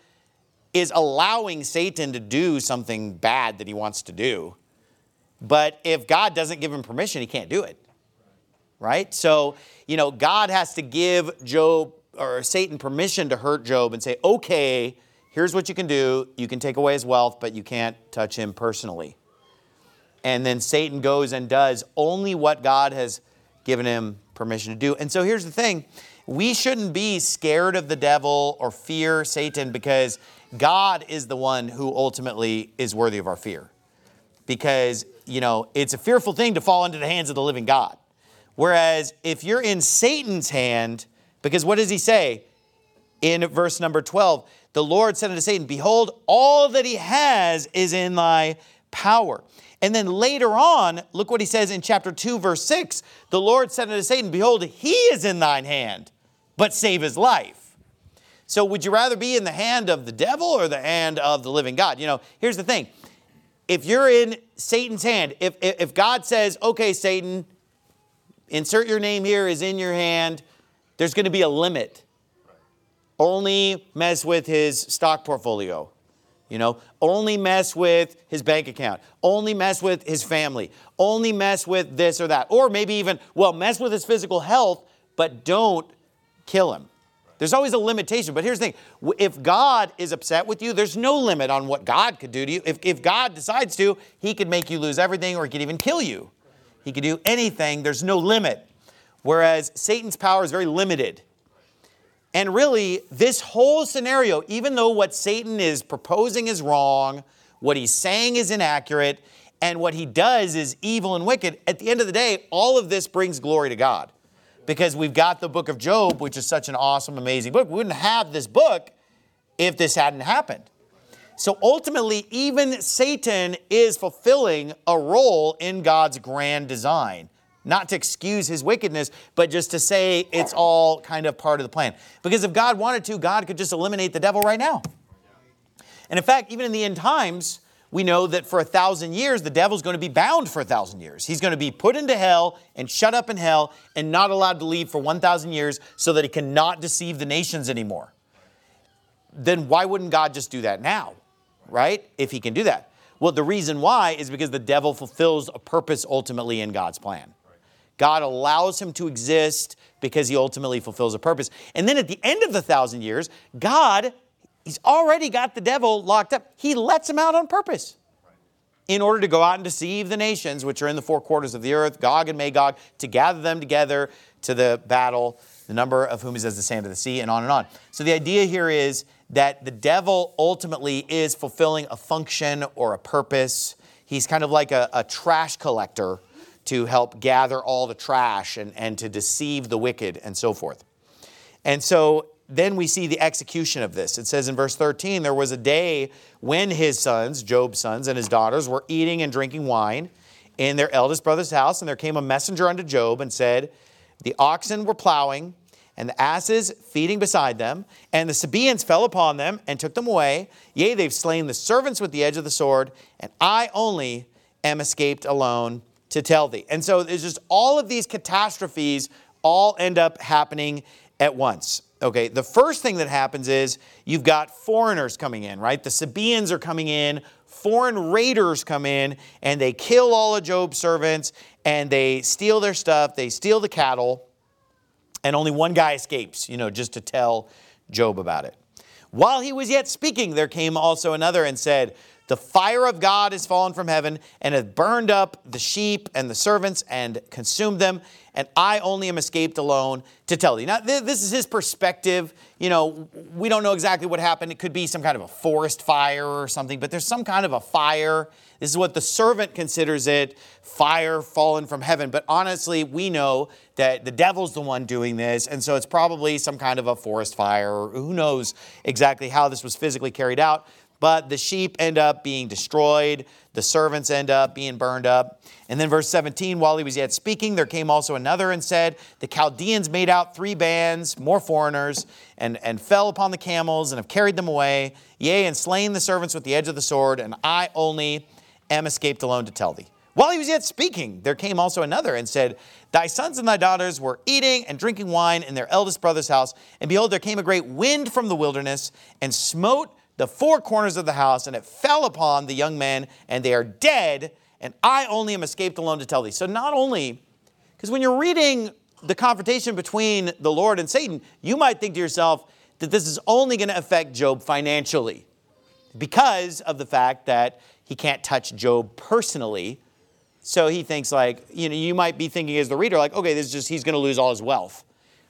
is allowing Satan to do something bad that he wants to do. But if God doesn't give him permission, he can't do it. Right? So, you know, God has to give Job or Satan permission to hurt Job and say, okay, here's what you can do. You can take away his wealth, but you can't touch him personally. And then Satan goes and does only what God has given him permission to do. And so here's the thing. We shouldn't be scared of the devil or fear Satan, because God is the one who ultimately is worthy of our fear. Because, you know, it's a fearful thing to fall into the hands of the living God. Whereas if you're in Satan's hand, because what does he say in verse number twelve? The Lord said unto Satan, behold, all that he has is in thy power. And then later on, look what he says in chapter two, verse six. The Lord said unto Satan, behold, he is in thine hand, but save his life. So would you rather be in the hand of the devil or the hand of the living God? You know, here's the thing. If you're in Satan's hand, if, if God says, okay, Satan, insert your name here, is in your hand, there's going to be a limit. Only mess with his stock portfolio. You know, only mess with his bank account. Only mess with his family. Only mess with this or that. Or maybe even, well, mess with his physical health, but don't kill him. There's always a limitation. But here's the thing. If God is upset with you, there's no limit on what God could do to you. If, if God decides to, he could make you lose everything, or he could even kill you. He could do anything. There's no limit. Whereas Satan's power is very limited. And really, this whole scenario, even though what Satan is proposing is wrong, what he's saying is inaccurate, and what he does is evil and wicked, at the end of the day, all of this brings glory to God. Because we've got the book of Job, which is such an awesome, amazing book. We wouldn't have this book if this hadn't happened. So ultimately, even Satan is fulfilling a role in God's grand design. Not to excuse his wickedness, but just to say it's all kind of part of the plan. Because if God wanted to, God could just eliminate the devil right now. And in fact, even in the end times, we know that for a thousand years, the devil's going to be bound for a thousand years. He's going to be put into hell and shut up in hell and not allowed to leave for one thousand years so that he cannot deceive the nations anymore. Then why wouldn't God just do that now, right? If he can do that. Well, the reason why is because the devil fulfills a purpose ultimately in God's plan. God allows him to exist because he ultimately fulfills a purpose. And then at the end of the thousand years, God, he's already got the devil locked up. He lets him out on purpose in order to go out and deceive the nations, which are in the four quarters of the earth, Gog and Magog, to gather them together to the battle, the number of whom is as the sand of the sea, and on and on. So the idea here is that the devil ultimately is fulfilling a function or a purpose. He's kind of like a, a trash collector to help gather all the trash and, and to deceive the wicked and so forth. And so then we see the execution of this. It says in verse thirteen, there was a day when his sons, Job's sons and his daughters, were eating and drinking wine in their eldest brother's house. And there came a messenger unto Job and said, the oxen were plowing and the asses feeding beside them. And the Sabaeans fell upon them and took them away. Yea, they've slain the servants with the edge of the sword. And I only am escaped alone to tell thee. And so there's just all of these catastrophes all end up happening at once. Okay, the first thing that happens is you've got foreigners coming in, right? The Sabaeans are coming in, foreign raiders come in, and they kill all of Job's servants, and they steal their stuff, they steal the cattle, and only one guy escapes, you know, just to tell Job about it. While he was yet speaking, there came also another and said, the fire of God is fallen from heaven and hath burned up the sheep and the servants and consumed them. And I only am escaped alone to tell thee. Now, th- this is his perspective. You know, we don't know exactly what happened. It could be some kind of a forest fire or something, but there's some kind of a fire. This is what the servant considers it, fire fallen from heaven. But honestly, we know that the devil's the one doing this. And so it's probably some kind of a forest fire, or who knows exactly how this was physically carried out. But the sheep end up being destroyed. The servants end up being burned up. And then verse seventeen, while he was yet speaking, there came also another and said, the Chaldeans made out three bands, more foreigners, and, and fell upon the camels and have carried them away. Yea, and slain the servants with the edge of the sword. And I only am escaped alone to tell thee. While he was yet speaking, there came also another and said, thy sons and thy daughters were eating and drinking wine in their eldest brother's house. And behold, there came a great wind from the wilderness and smote the four corners of the house, and it fell upon the young men, and they are dead, and I only am escaped alone to tell thee. So not only, because when you're reading the confrontation between the Lord and Satan, you might think to yourself that this is only going to affect Job financially because of the fact that he can't touch Job personally. So he thinks like, you know, you might be thinking as the reader, like, okay, this is just, he's going to lose all his wealth.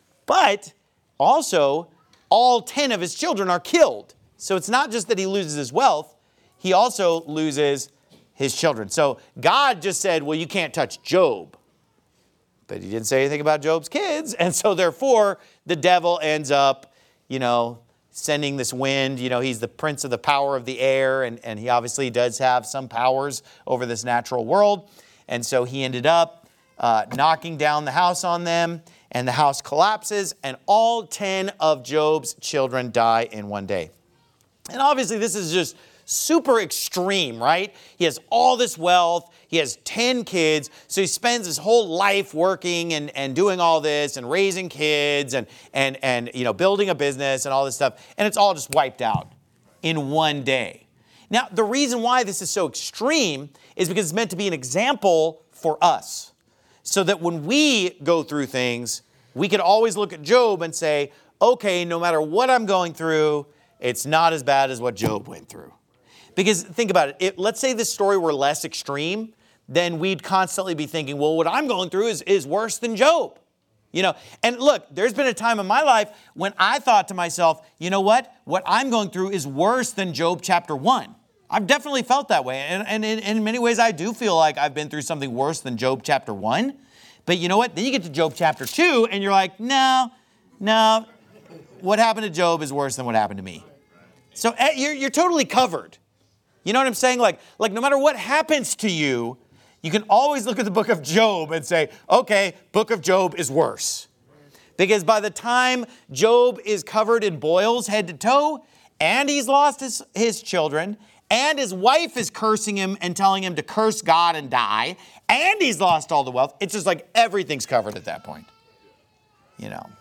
But also, all ten of his children are killed. So it's not just that he loses his wealth, he also loses his children. So God just said, well, you can't touch Job. But he didn't say anything about Job's kids. And so therefore, the devil ends up, you know, sending this wind. You know, he's the prince of the power of the air, and, and he obviously does have some powers over this natural world. And so he ended up uh, knocking down the house on them, and the house collapses, and all ten of Job's children die in one day. And obviously this is just super extreme, right? He has all this wealth. He has ten kids. So he spends his whole life working and, and doing all this and raising kids and, and, and, you know, building a business and all this stuff. And it's all just wiped out in one day. Now, the reason why this is so extreme is because it's meant to be an example for us. So that when we go through things, we can always look at Job and say, okay, no matter what I'm going through, it's not as bad as what Job went through. Because think about it. It let's say this story were less extreme, then we'd constantly be thinking, well, what I'm going through is, is worse than Job. You know, and look, there's been a time in my life when I thought to myself, you know what? What I'm going through is worse than Job chapter one. I've definitely felt that way. And, and in, in many ways, I do feel like I've been through something worse than Job chapter one. But you know what? Then you get to Job chapter two and you're like, no, no, what happened to Job is worse than what happened to me. So you're, you're totally covered. You know what I'm saying? Like, like no matter what happens to you, you can always look at the book of Job and say, okay, book of Job is worse. Because by the time Job is covered in boils head to toe, and he's lost his, his children, and his wife is cursing him and telling him to curse God and die, and he's lost all the wealth, it's just like everything's covered at that point. You know.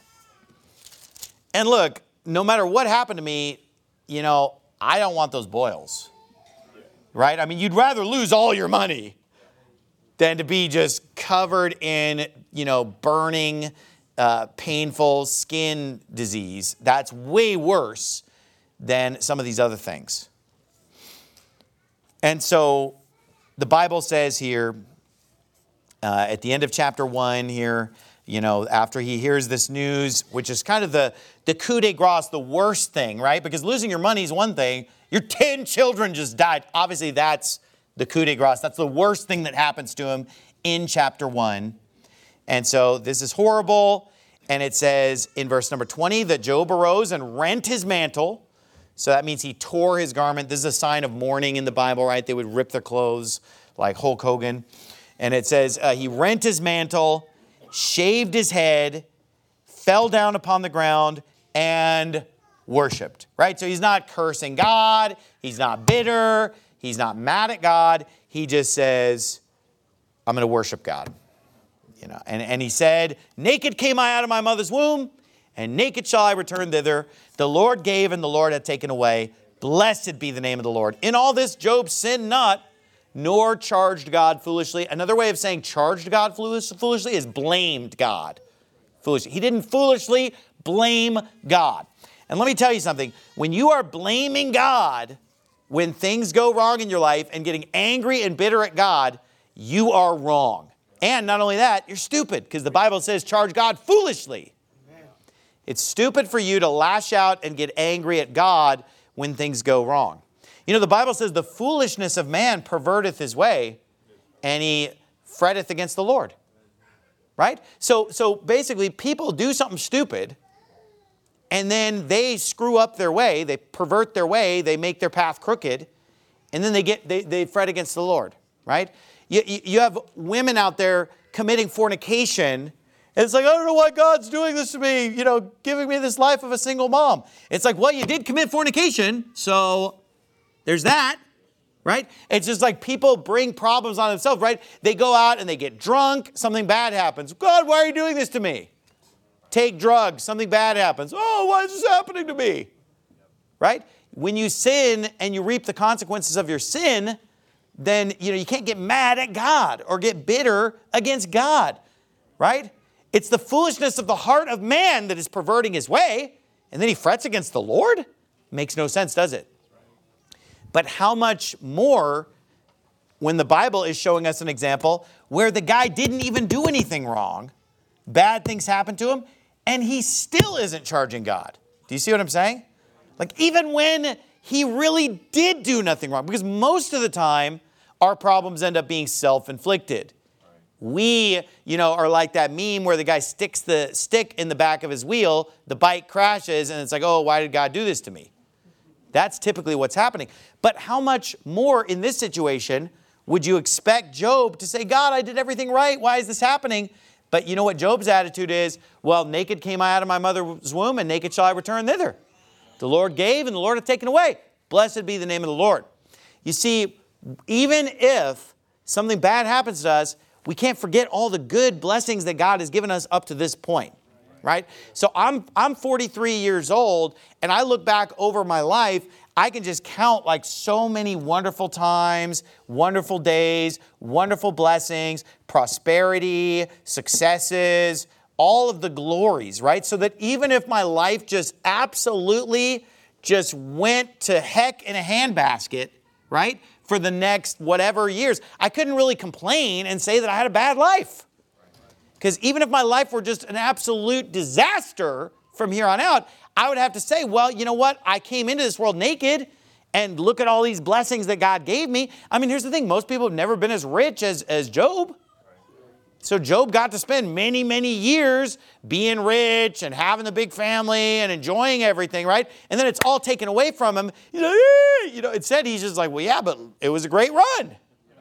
And look, no matter what happened to me, you know, I don't want those boils. Right? I mean, you'd rather lose all your money than to be just covered in, you know, burning, uh, painful skin disease. That's way worse than some of these other things. And so the Bible says here, uh, at the end of chapter one here, you know, after he hears this news, which is kind of the, the coup de grace, the worst thing, right? Because losing your money is one thing. Your ten children just died. Obviously, that's the coup de grace. That's the worst thing that happens to him in chapter one. And so this is horrible. And it says in verse number twenty that Job arose and rent his mantle. So that means he tore his garment. This is a sign of mourning in the Bible, right? They would rip their clothes like Hulk Hogan. And it says uh, he rent his mantle, shaved his head, fell down upon the ground, and worshipped, right? So he's not cursing God. He's not bitter. He's not mad at God. He just says, I'm going to worship God. You know, and, and he said, naked came I out of my mother's womb, and naked shall I return thither. The Lord gave, and the Lord hath taken away. Blessed be the name of the Lord. In all this, Job sinned not, nor charged God foolishly. Another way of saying charged God foolishly is blamed God foolishly. He didn't foolishly blame God. And let me tell you something. When you are blaming God when things go wrong in your life and getting angry and bitter at God, you are wrong. And not only that, you're stupid, because the Bible says charge God foolishly. Amen. It's stupid for you to lash out and get angry at God when things go wrong. You know, the Bible says the foolishness of man perverteth his way, and he fretteth against the Lord. Right? So, so basically, people do something stupid, and then they screw up their way, they pervert their way, they make their path crooked, and then they get they, they fret against the Lord. Right? You, you have women out there committing fornication, and it's like, I don't know why God's doing this to me, you know, giving me this life of a single mom. It's like, well, you did commit fornication, so there's that, right? It's just like people bring problems on themselves, right? They go out and they get drunk, something bad happens. God, why are you doing this to me? Take drugs, something bad happens. Oh, why is this happening to me? Right? When you sin and you reap the consequences of your sin, then, you know, you can't get mad at God or get bitter against God, right? It's the foolishness of the heart of man that is perverting his way, and then he frets against the Lord? Makes no sense, does it? But how much more when the Bible is showing us an example where the guy didn't even do anything wrong, bad things happen to him, and he still isn't charging God. Do you see what I'm saying? Like, even when he really did do nothing wrong, because most of the time our problems end up being self-inflicted. We, you know, are like that meme where the guy sticks the stick in the back of his wheel, the bike crashes, and it's like, oh, why did God do this to me? That's typically what's happening. But how much more in this situation would you expect Job to say, God, I did everything right. Why is this happening? But you know what Job's attitude is? Well, naked came I out of my mother's womb, and naked shall I return thither. The Lord gave, and the Lord hath taken away. Blessed be the name of the Lord. You see, even if something bad happens to us, we can't forget all the good blessings that God has given us up to this point, right? So I'm, I'm forty-three years old, and I look back over my life, I can just count like so many wonderful times, wonderful days, wonderful blessings, prosperity, successes, all of the glories, right? So that even if my life just absolutely just went to heck in a handbasket, right, for the next whatever years, I couldn't really complain and say that I had a bad life. Because even if my life were just an absolute disaster from here on out, I would have to say, well, you know what? I came into this world naked, and look at all these blessings that God gave me. I mean, here's the thing. Most people have never been as rich as, as Job. So Job got to spend many, many years being rich and having the big family and enjoying everything, right? And then it's all taken away from him. You know, you know, instead he's just like, well, yeah, but it was a great run.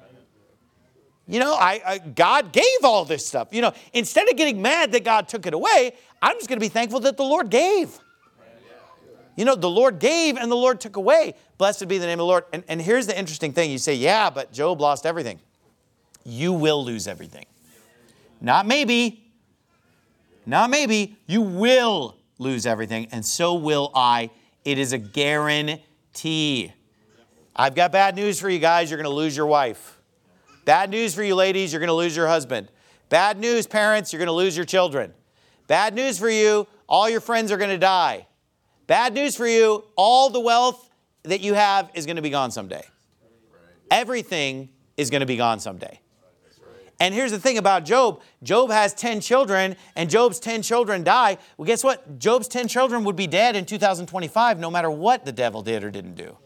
You know, I, I God gave all this stuff. You know, instead of getting mad that God took it away, I'm just going to be thankful that the Lord gave. You know, the Lord gave and the Lord took away. Blessed be the name of the Lord. And, and here's the interesting thing. You say, yeah, but Job lost everything. You will lose everything. Not maybe. Not maybe. You will lose everything, and so will I. It is a guarantee. I've got bad news for you guys. You're going to lose your wife. Bad news for you ladies. You're going to lose your husband. Bad news, parents. You're going to lose your children. Bad news for you. All your friends are going to die. Bad news for you. All the wealth that you have is going to be gone someday. Everything is going to be gone someday. And here's the thing about Job. Job has ten children, and Job's ten children die. Well, guess what? Job's ten children would be dead in two thousand twenty-five no matter what the devil did or didn't do.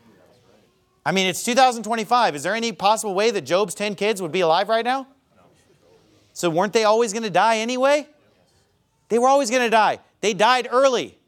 I mean, it's two thousand twenty-five. Is there any possible way that Job's ten kids would be alive right now? So weren't they always going to die anyway? They were always going to die. They died early.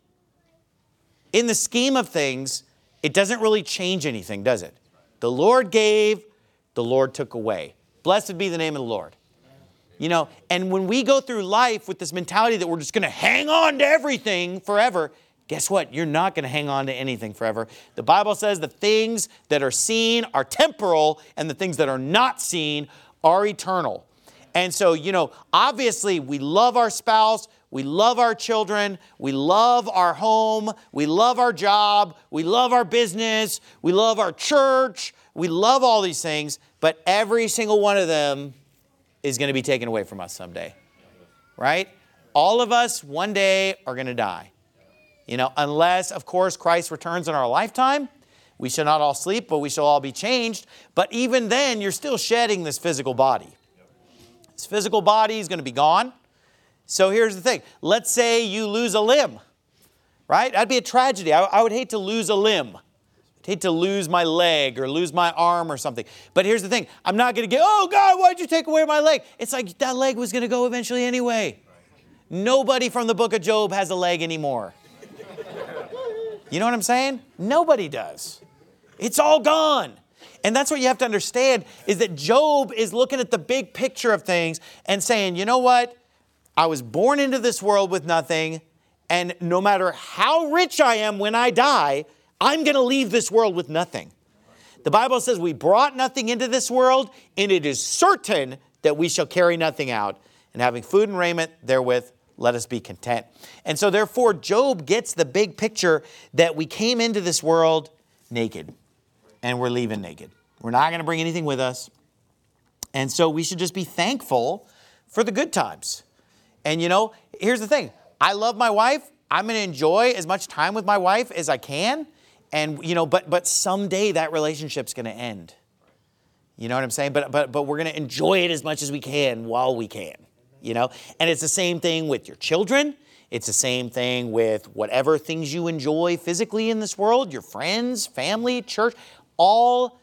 In the scheme of things, it doesn't really change anything, does it? The Lord gave, the Lord took away. Blessed be the name of the Lord. You know, and when we go through life with this mentality that we're just going to hang on to everything forever, guess what? You're not going to hang on to anything forever. The Bible says the things that are seen are temporal, and the things that are not seen are eternal. And so, you know, obviously we love our spouse, we love our children, we love our home, we love our job, we love our business, we love our church, we love all these things, but every single one of them is going to be taken away from us someday, right? All of us one day are going to die, you know, unless, of course, Christ returns in our lifetime. We shall not all sleep, but we shall all be changed. But even then, you're still shedding this physical body. This physical body is going to be gone. So here's the thing. Let's say you lose a limb, right? That'd be a tragedy. I, I would hate to lose a limb. I'd hate to lose my leg or lose my arm or something. But here's the thing. I'm not going to get, oh, God, why'd you take away my leg? It's like that leg was going to go eventually anyway. Nobody from the book of Job has a leg anymore. You know what I'm saying? Nobody does. It's all gone. And that's what you have to understand is that Job is looking at the big picture of things and saying, you know what? I was born into this world with nothing, and no matter how rich I am when I die, I'm going to leave this world with nothing. The Bible says we brought nothing into this world, and it is certain that we shall carry nothing out. And having food and raiment therewith, let us be content. And so therefore, Job gets the big picture that we came into this world naked, and we're leaving naked. We're not going to bring anything with us. And so we should just be thankful for the good times. And you know, here's the thing. I love my wife. I'm going to enjoy as much time with my wife as I can. And, you know, but but someday that relationship's going to end. You know what I'm saying? But but but we're going to enjoy it as much as we can while we can. You know? And it's the same thing with your children. It's the same thing with whatever things you enjoy physically in this world, your friends, family, church. All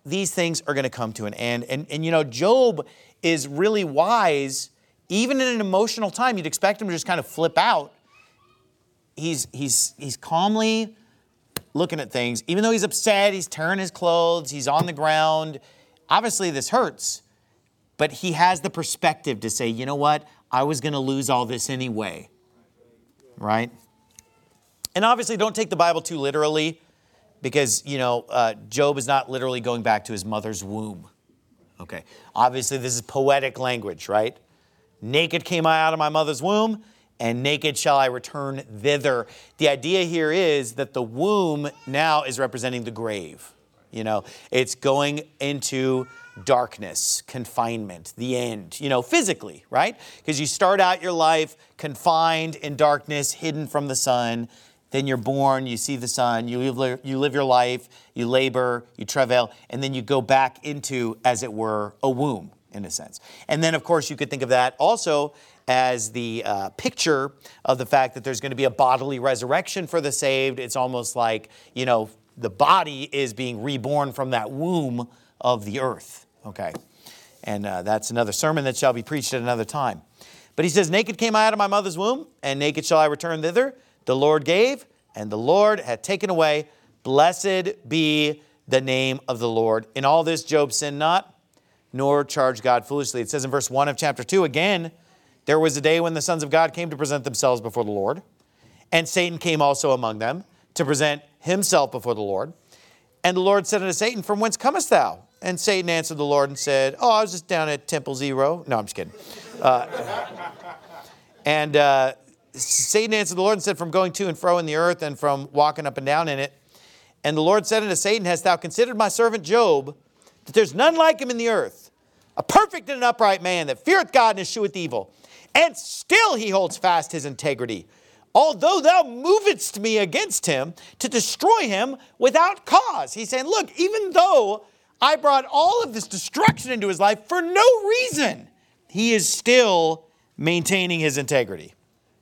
these things are going to come to an end. And, and, you know, Job is really wise. Even in an emotional time, you'd expect him to just kind of flip out. He's, he's, he's calmly looking at things. Even though he's upset, he's tearing his clothes, he's on the ground. Obviously, this hurts. But he has the perspective to say, you know what? I was going to lose all this anyway. Right? And obviously, don't take the Bible too literally. Because, you know, uh, Job is not literally going back to his mother's womb. Okay. Obviously, this is poetic language, right? Naked came I out of my mother's womb, and naked shall I return thither. The idea here is that the womb now is representing the grave. You know, it's going into darkness, confinement, the end, you know, physically, right? Because you start out your life confined in darkness, hidden from the sun. Then you're born, you see the sun, you live, you live your life, you labor, you travail, and then you go back into, as it were, a womb, in a sense. And then, of course, you could think of that also as the uh, picture of the fact that there's going to be a bodily resurrection for the saved. It's almost like, you know, the body is being reborn from that womb of the earth, okay? And uh, that's another sermon that shall be preached at another time. But he says, naked came I out of my mother's womb, and naked shall I return thither. The Lord gave, and the Lord hath taken away. Blessed be the name of the Lord. In all this, Job sinned not, nor charged God foolishly. It says in verse one of chapter two, again, there was a day when the sons of God came to present themselves before the Lord, and Satan came also among them to present himself before the Lord. And the Lord said unto Satan, from whence comest thou? And Satan answered the Lord and said, oh, I was just down at Temple Zero. No, I'm just kidding. Uh, and uh, Satan answered the Lord and said, from going to and fro in the earth and from walking up and down in it. And the Lord said unto Satan, hast thou considered my servant Job, that there's none like him in the earth, a perfect and an upright man that feareth God and escheweth evil. And still he holds fast his integrity, although thou movedst me against him to destroy him without cause. He's saying, look, even though I brought all of this destruction into his life for no reason, he is still maintaining his integrity.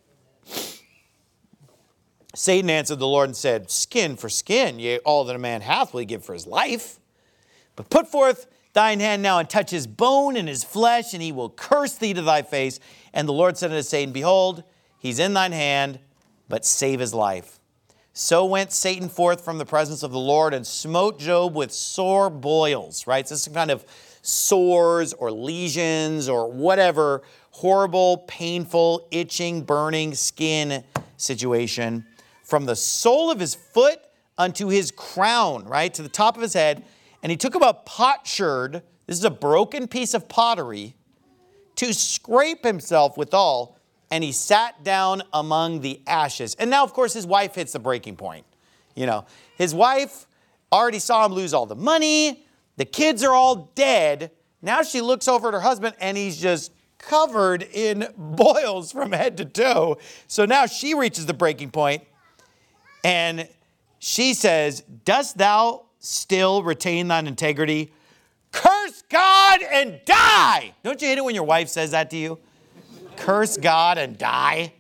Satan answered the Lord and said, skin for skin, yea, all that a man hath will he give for his life. But put forth thine hand now and touch his bone and his flesh, and he will curse thee to thy face. And the Lord said unto Satan, behold, he's in thine hand, but save his life. So went Satan forth from the presence of the Lord and smote Job with sore boils, right? So this is some kind of sores or lesions or whatever, horrible, painful, itching, burning skin situation. From the sole of his foot unto his crown, right, to the top of his head. And he took up a potsherd, this is a broken piece of pottery, to scrape himself withal, and he sat down among the ashes. And now, of course, his wife hits the breaking point. You know, his wife already saw him lose all the money. The kids are all dead. Now she looks over at her husband, and he's just covered in boils from head to toe. So now she reaches the breaking point, and she says, dost thou still retain thine integrity? Curse God and die. Don't you hate it when your wife says that to you? Curse God and die.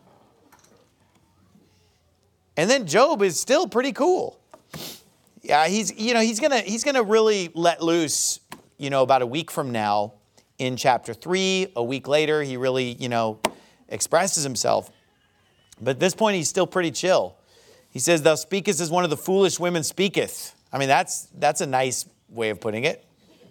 And then Job is still pretty cool. Yeah, he's, you know, he's gonna he's gonna really let loose, you know, about a week from now in chapter three. A week later, he really, you know, expresses himself. But at this point, he's still pretty chill. He says, thou speakest as one of the foolish women speaketh. I mean, that's that's a nice way of putting it.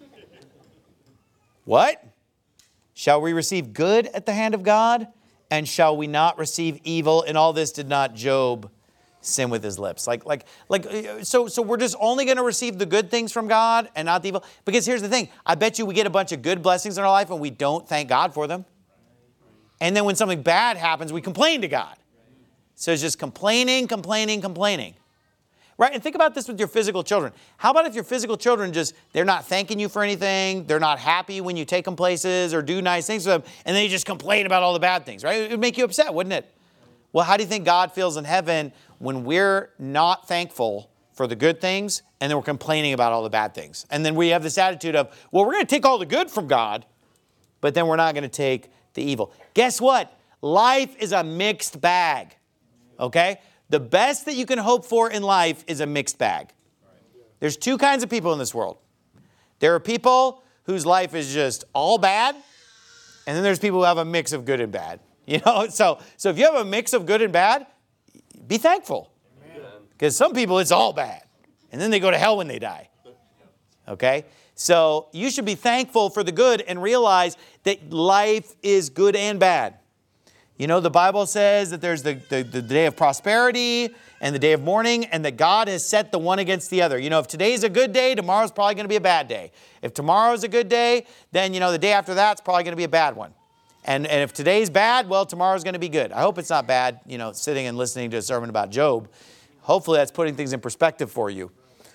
What? Shall we receive good at the hand of God? And shall we not receive evil? In all this did not Job sin with his lips. Like, like, like, so, so we're just only going to receive the good things from God and not the evil? Because here's the thing. I bet you we get a bunch of good blessings in our life and we don't thank God for them. And then when something bad happens, we complain to God. So it's just complaining, complaining, complaining. Right? And think about this with your physical children. How about if your physical children just, they're not thanking you for anything, they're not happy when you take them places or do nice things for them, and they just complain about all the bad things, right? It would make you upset, wouldn't it? Well, how do you think God feels in heaven when we're not thankful for the good things and then we're complaining about all the bad things? And then we have this attitude of, well, we're going to take all the good from God, but then we're not going to take the evil. Guess what? Life is a mixed bag, okay? The best that you can hope for in life is a mixed bag. There's two kinds of people in this world. There are people whose life is just all bad, and then there's people who have a mix of good and bad. You know, so so if you have a mix of good and bad, be thankful. Because some people, it's all bad. And then they go to hell when they die. Okay? So you should be thankful for the good and realize that life is good and bad. You know, the Bible says that there's the, the, the day of prosperity and the day of mourning, and that God has set the one against the other. You know, if today's a good day, tomorrow's probably going to be a bad day. If tomorrow's a good day, then, you know, the day after that's probably going to be a bad one. And, and if today's bad, well, tomorrow's going to be good. I hope it's not bad, you know, sitting and listening to a sermon about Job. Hopefully that's putting things in perspective for you.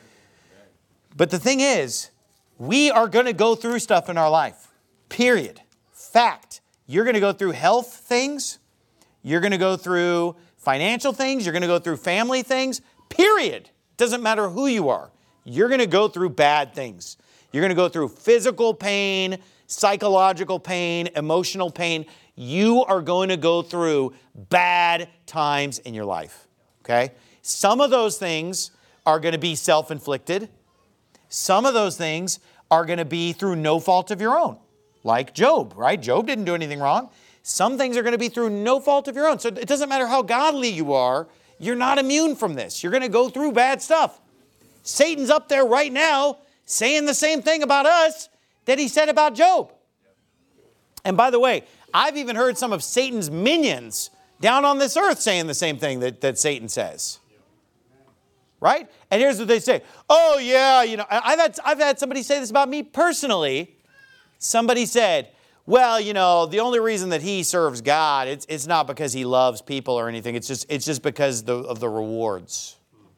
But the thing is, we are going to go through stuff in our life. Period. Fact. You're going to go through health things. You're going to go through financial things. You're going to go through family things. Period. Doesn't matter who you are. You're going to go through bad things. You're going to go through physical pain, psychological pain, emotional pain. You are going to go through bad times in your life. Okay? Some of those things are going to be self-inflicted. Some of those things are going to be through no fault of your own, like Job, right? Job didn't do anything wrong. Some things are going to be through no fault of your own. So it doesn't matter how godly you are, you're not immune from this. You're going to go through bad stuff. Satan's up there right now saying the same thing about us that he said about Job. And by the way, I've even heard some of Satan's minions down on this earth saying the same thing that, that Satan says. Right? And here's what they say. Oh, yeah, you know, I've had, I've had somebody say this about me personally. Somebody said, well, you know, the only reason that he serves God, it's, it's not because he loves people or anything. It's just, it's just because the, of the rewards.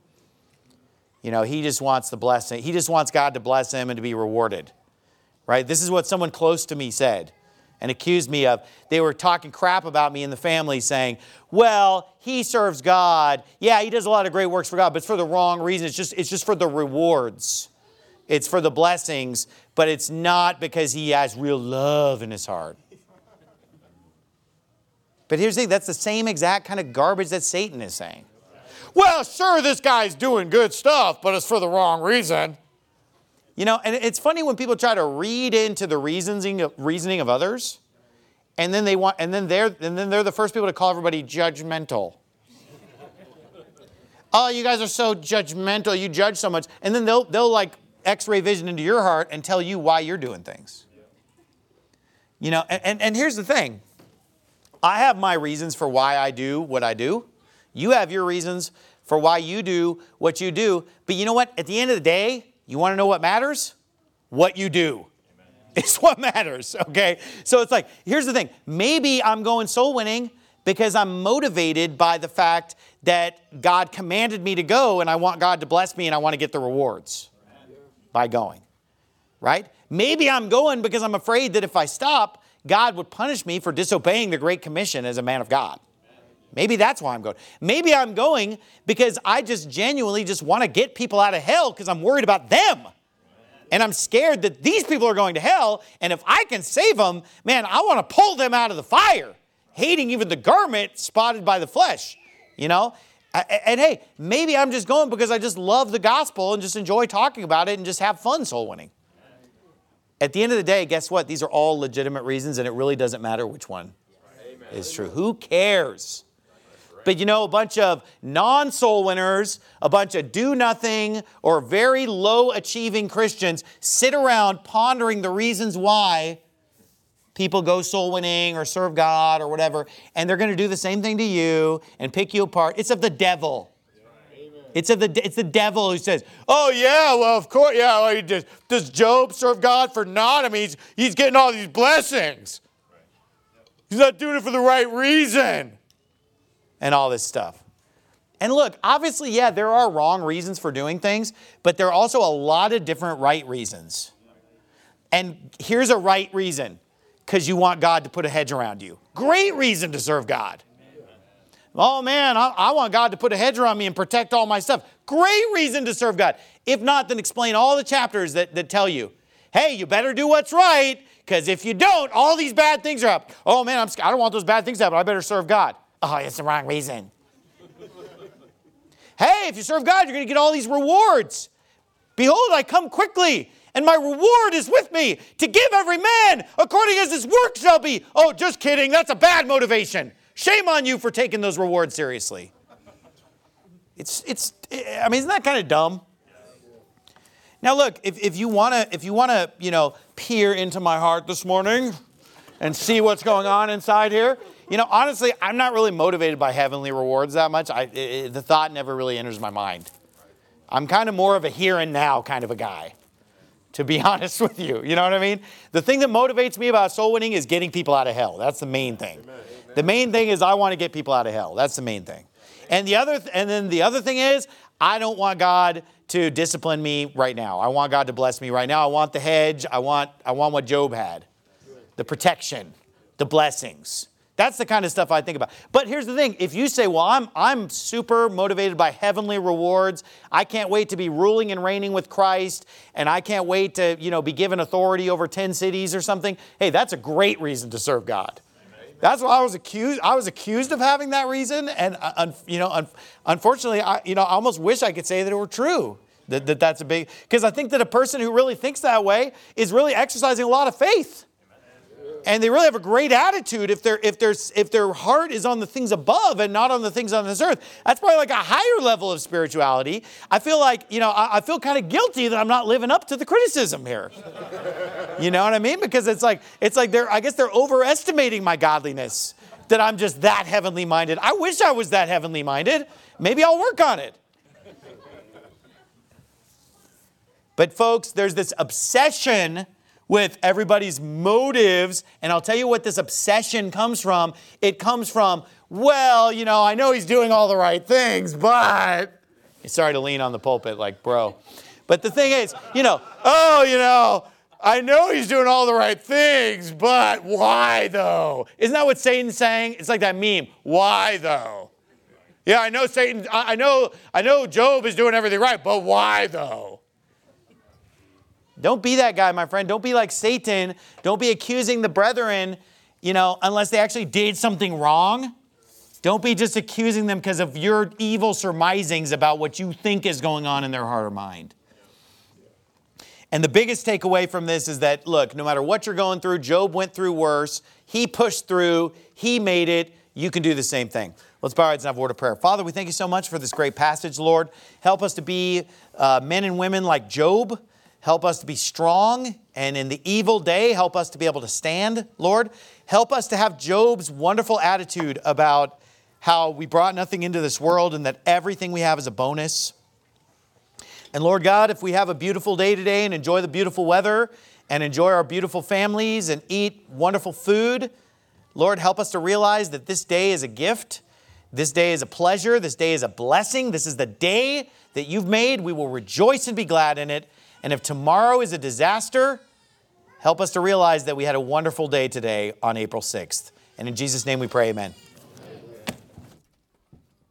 You know, he just wants the blessing. He just wants God to bless him and to be rewarded. Right? This is what someone close to me said and accused me of. They were talking crap about me in the family saying, well, he serves God. Yeah, he does a lot of great works for God, but it's for the wrong reason. It's just, it's just for the rewards. It's for the blessings, but it's not because he has real love in his heart. But here's the thing, that's the same exact kind of garbage that Satan is saying. Well, sure, this guy's doing good stuff, but it's for the wrong reason. You know, and it's funny when people try to read into the reasoning of, reasoning of others, and then they want, and then they're, and then they're the first people to call everybody judgmental. Oh, you guys are so judgmental. You judge so much, and then they'll they'll like X-ray vision into your heart and tell you why you're doing things. You know, and, and and here's the thing. I have my reasons for why I do what I do. You have your reasons for why you do what you do. But you know what? At the end of the day, you want to know what matters? What you do. Amen. It's what matters, okay? So it's like, here's the thing. Maybe I'm going soul winning because I'm motivated by the fact that God commanded me to go and I want God to bless me and I want to get the rewards by going, right? Maybe I'm going because I'm afraid that if I stop, God would punish me for disobeying the Great Commission as a man of God. Maybe that's why I'm going. Maybe I'm going because I just genuinely just want to get people out of hell because I'm worried about them. And I'm scared that these people are going to hell. And if I can save them, man, I want to pull them out of the fire, hating even the garment spotted by the flesh, you know? And hey, maybe I'm just going because I just love the gospel and just enjoy talking about it and just have fun soul winning. At the end of the day, guess what? These are all legitimate reasons and it really doesn't matter which one is true. Who cares? But you know, a bunch of non-soul winners, a bunch of do-nothing or very low-achieving Christians sit around pondering the reasons why people go soul winning or serve God or whatever, and they're going to do the same thing to you and pick you apart. It's of the devil. It's of the it's the devil who says, oh, yeah, well, of course, yeah, well, he does, does Job serve God for naught? I mean, he's, he's getting all these blessings. He's not doing it for the right reason. And all this stuff. And look, obviously, yeah, there are wrong reasons for doing things, but there are also a lot of different right reasons. And here's a right reason, because you want God to put a hedge around you. Great reason to serve God. Oh man, I, I want God to put a hedge around me and protect all my stuff. Great reason to serve God. If not, then explain all the chapters that, that tell you, hey, you better do what's right, because if you don't, all these bad things are up. Oh man, I'm, I don't want those bad things to happen. I better serve God. Oh, it's the wrong reason. Hey, if you serve God, you're going to get all these rewards. Behold, I come quickly, and my reward is with me to give every man according as his work shall be. Oh, just kidding. That's a bad motivation. Shame on you for taking those rewards seriously. It's, it's, I mean, isn't that kind of dumb? Now, look, if, if you want to, if you want to, you know, peer into my heart this morning and see what's going on inside here, you know, honestly, I'm not really motivated by heavenly rewards that much. I, it, the thought never really enters my mind. I'm kind of more of a here and now kind of a guy, to be honest with you. You know what I mean? The thing that motivates me about soul winning is getting people out of hell. That's the main thing. Amen. The main thing is I want to get people out of hell. That's the main thing. And the other, th- and then the other thing is I don't want God to discipline me right now. I want God to bless me right now. I want the hedge. I want, I want what Job had, the protection, the blessings. That's the kind of stuff I think about. But here's the thing. If you say, well, I'm, I'm super motivated by heavenly rewards. I can't wait to be ruling and reigning with Christ. And I can't wait to, you know, be given authority over ten cities or something. Hey, that's a great reason to serve God. That's what I was accused. I was accused of having that reason. And, uh, you know, un- unfortunately, I, you know, I almost wish I could say that it were true. That, that that's a big, because I think that a person who really thinks that way is really exercising a lot of faith. And they really have a great attitude if, if, there's, if their heart is on the things above and not on the things on this earth. That's probably like a higher level of spirituality. I feel like, you know, I, I feel kind of guilty that I'm not living up to the criticism here. You know what I mean? Because it's like, it's like they're, I guess they're overestimating my godliness, that I'm just that heavenly minded. I wish I was that heavenly minded. Maybe I'll work on it. But folks, there's this obsession with everybody's motives. And I'll tell you what this obsession comes from. It comes from, well, you know, I know he's doing all the right things, but... Sorry to lean on the pulpit like, bro. But the thing is, you know, oh, you know, I know he's doing all the right things, but why though? Isn't that what Satan's saying? It's like that meme. Why though? Yeah, I know Satan, I know, I know Job is doing everything right, but why though? Don't be that guy, my friend. Don't be like Satan. Don't be accusing the brethren, you know, unless they actually did something wrong. Don't be just accusing them because of your evil surmisings about what you think is going on in their heart or mind. And the biggest takeaway from this is that, look, no matter what you're going through, Job went through worse. He pushed through. He made it. You can do the same thing. Let's bow our heads and have a word of prayer. Father, we thank you so much for this great passage, Lord. Help us to be uh, men and women like Job. Help us to be strong, and in the evil day, help us to be able to stand, Lord. Help us to have Job's wonderful attitude about how we brought nothing into this world and that everything we have is a bonus. And Lord God, if we have a beautiful day today and enjoy the beautiful weather and enjoy our beautiful families and eat wonderful food, Lord, help us to realize that this day is a gift. This day is a pleasure. This day is a blessing. This is the day that you've made. We will rejoice and be glad in it. And if tomorrow is a disaster, help us to realize that we had a wonderful day today on April sixth. And in Jesus' name we pray, amen.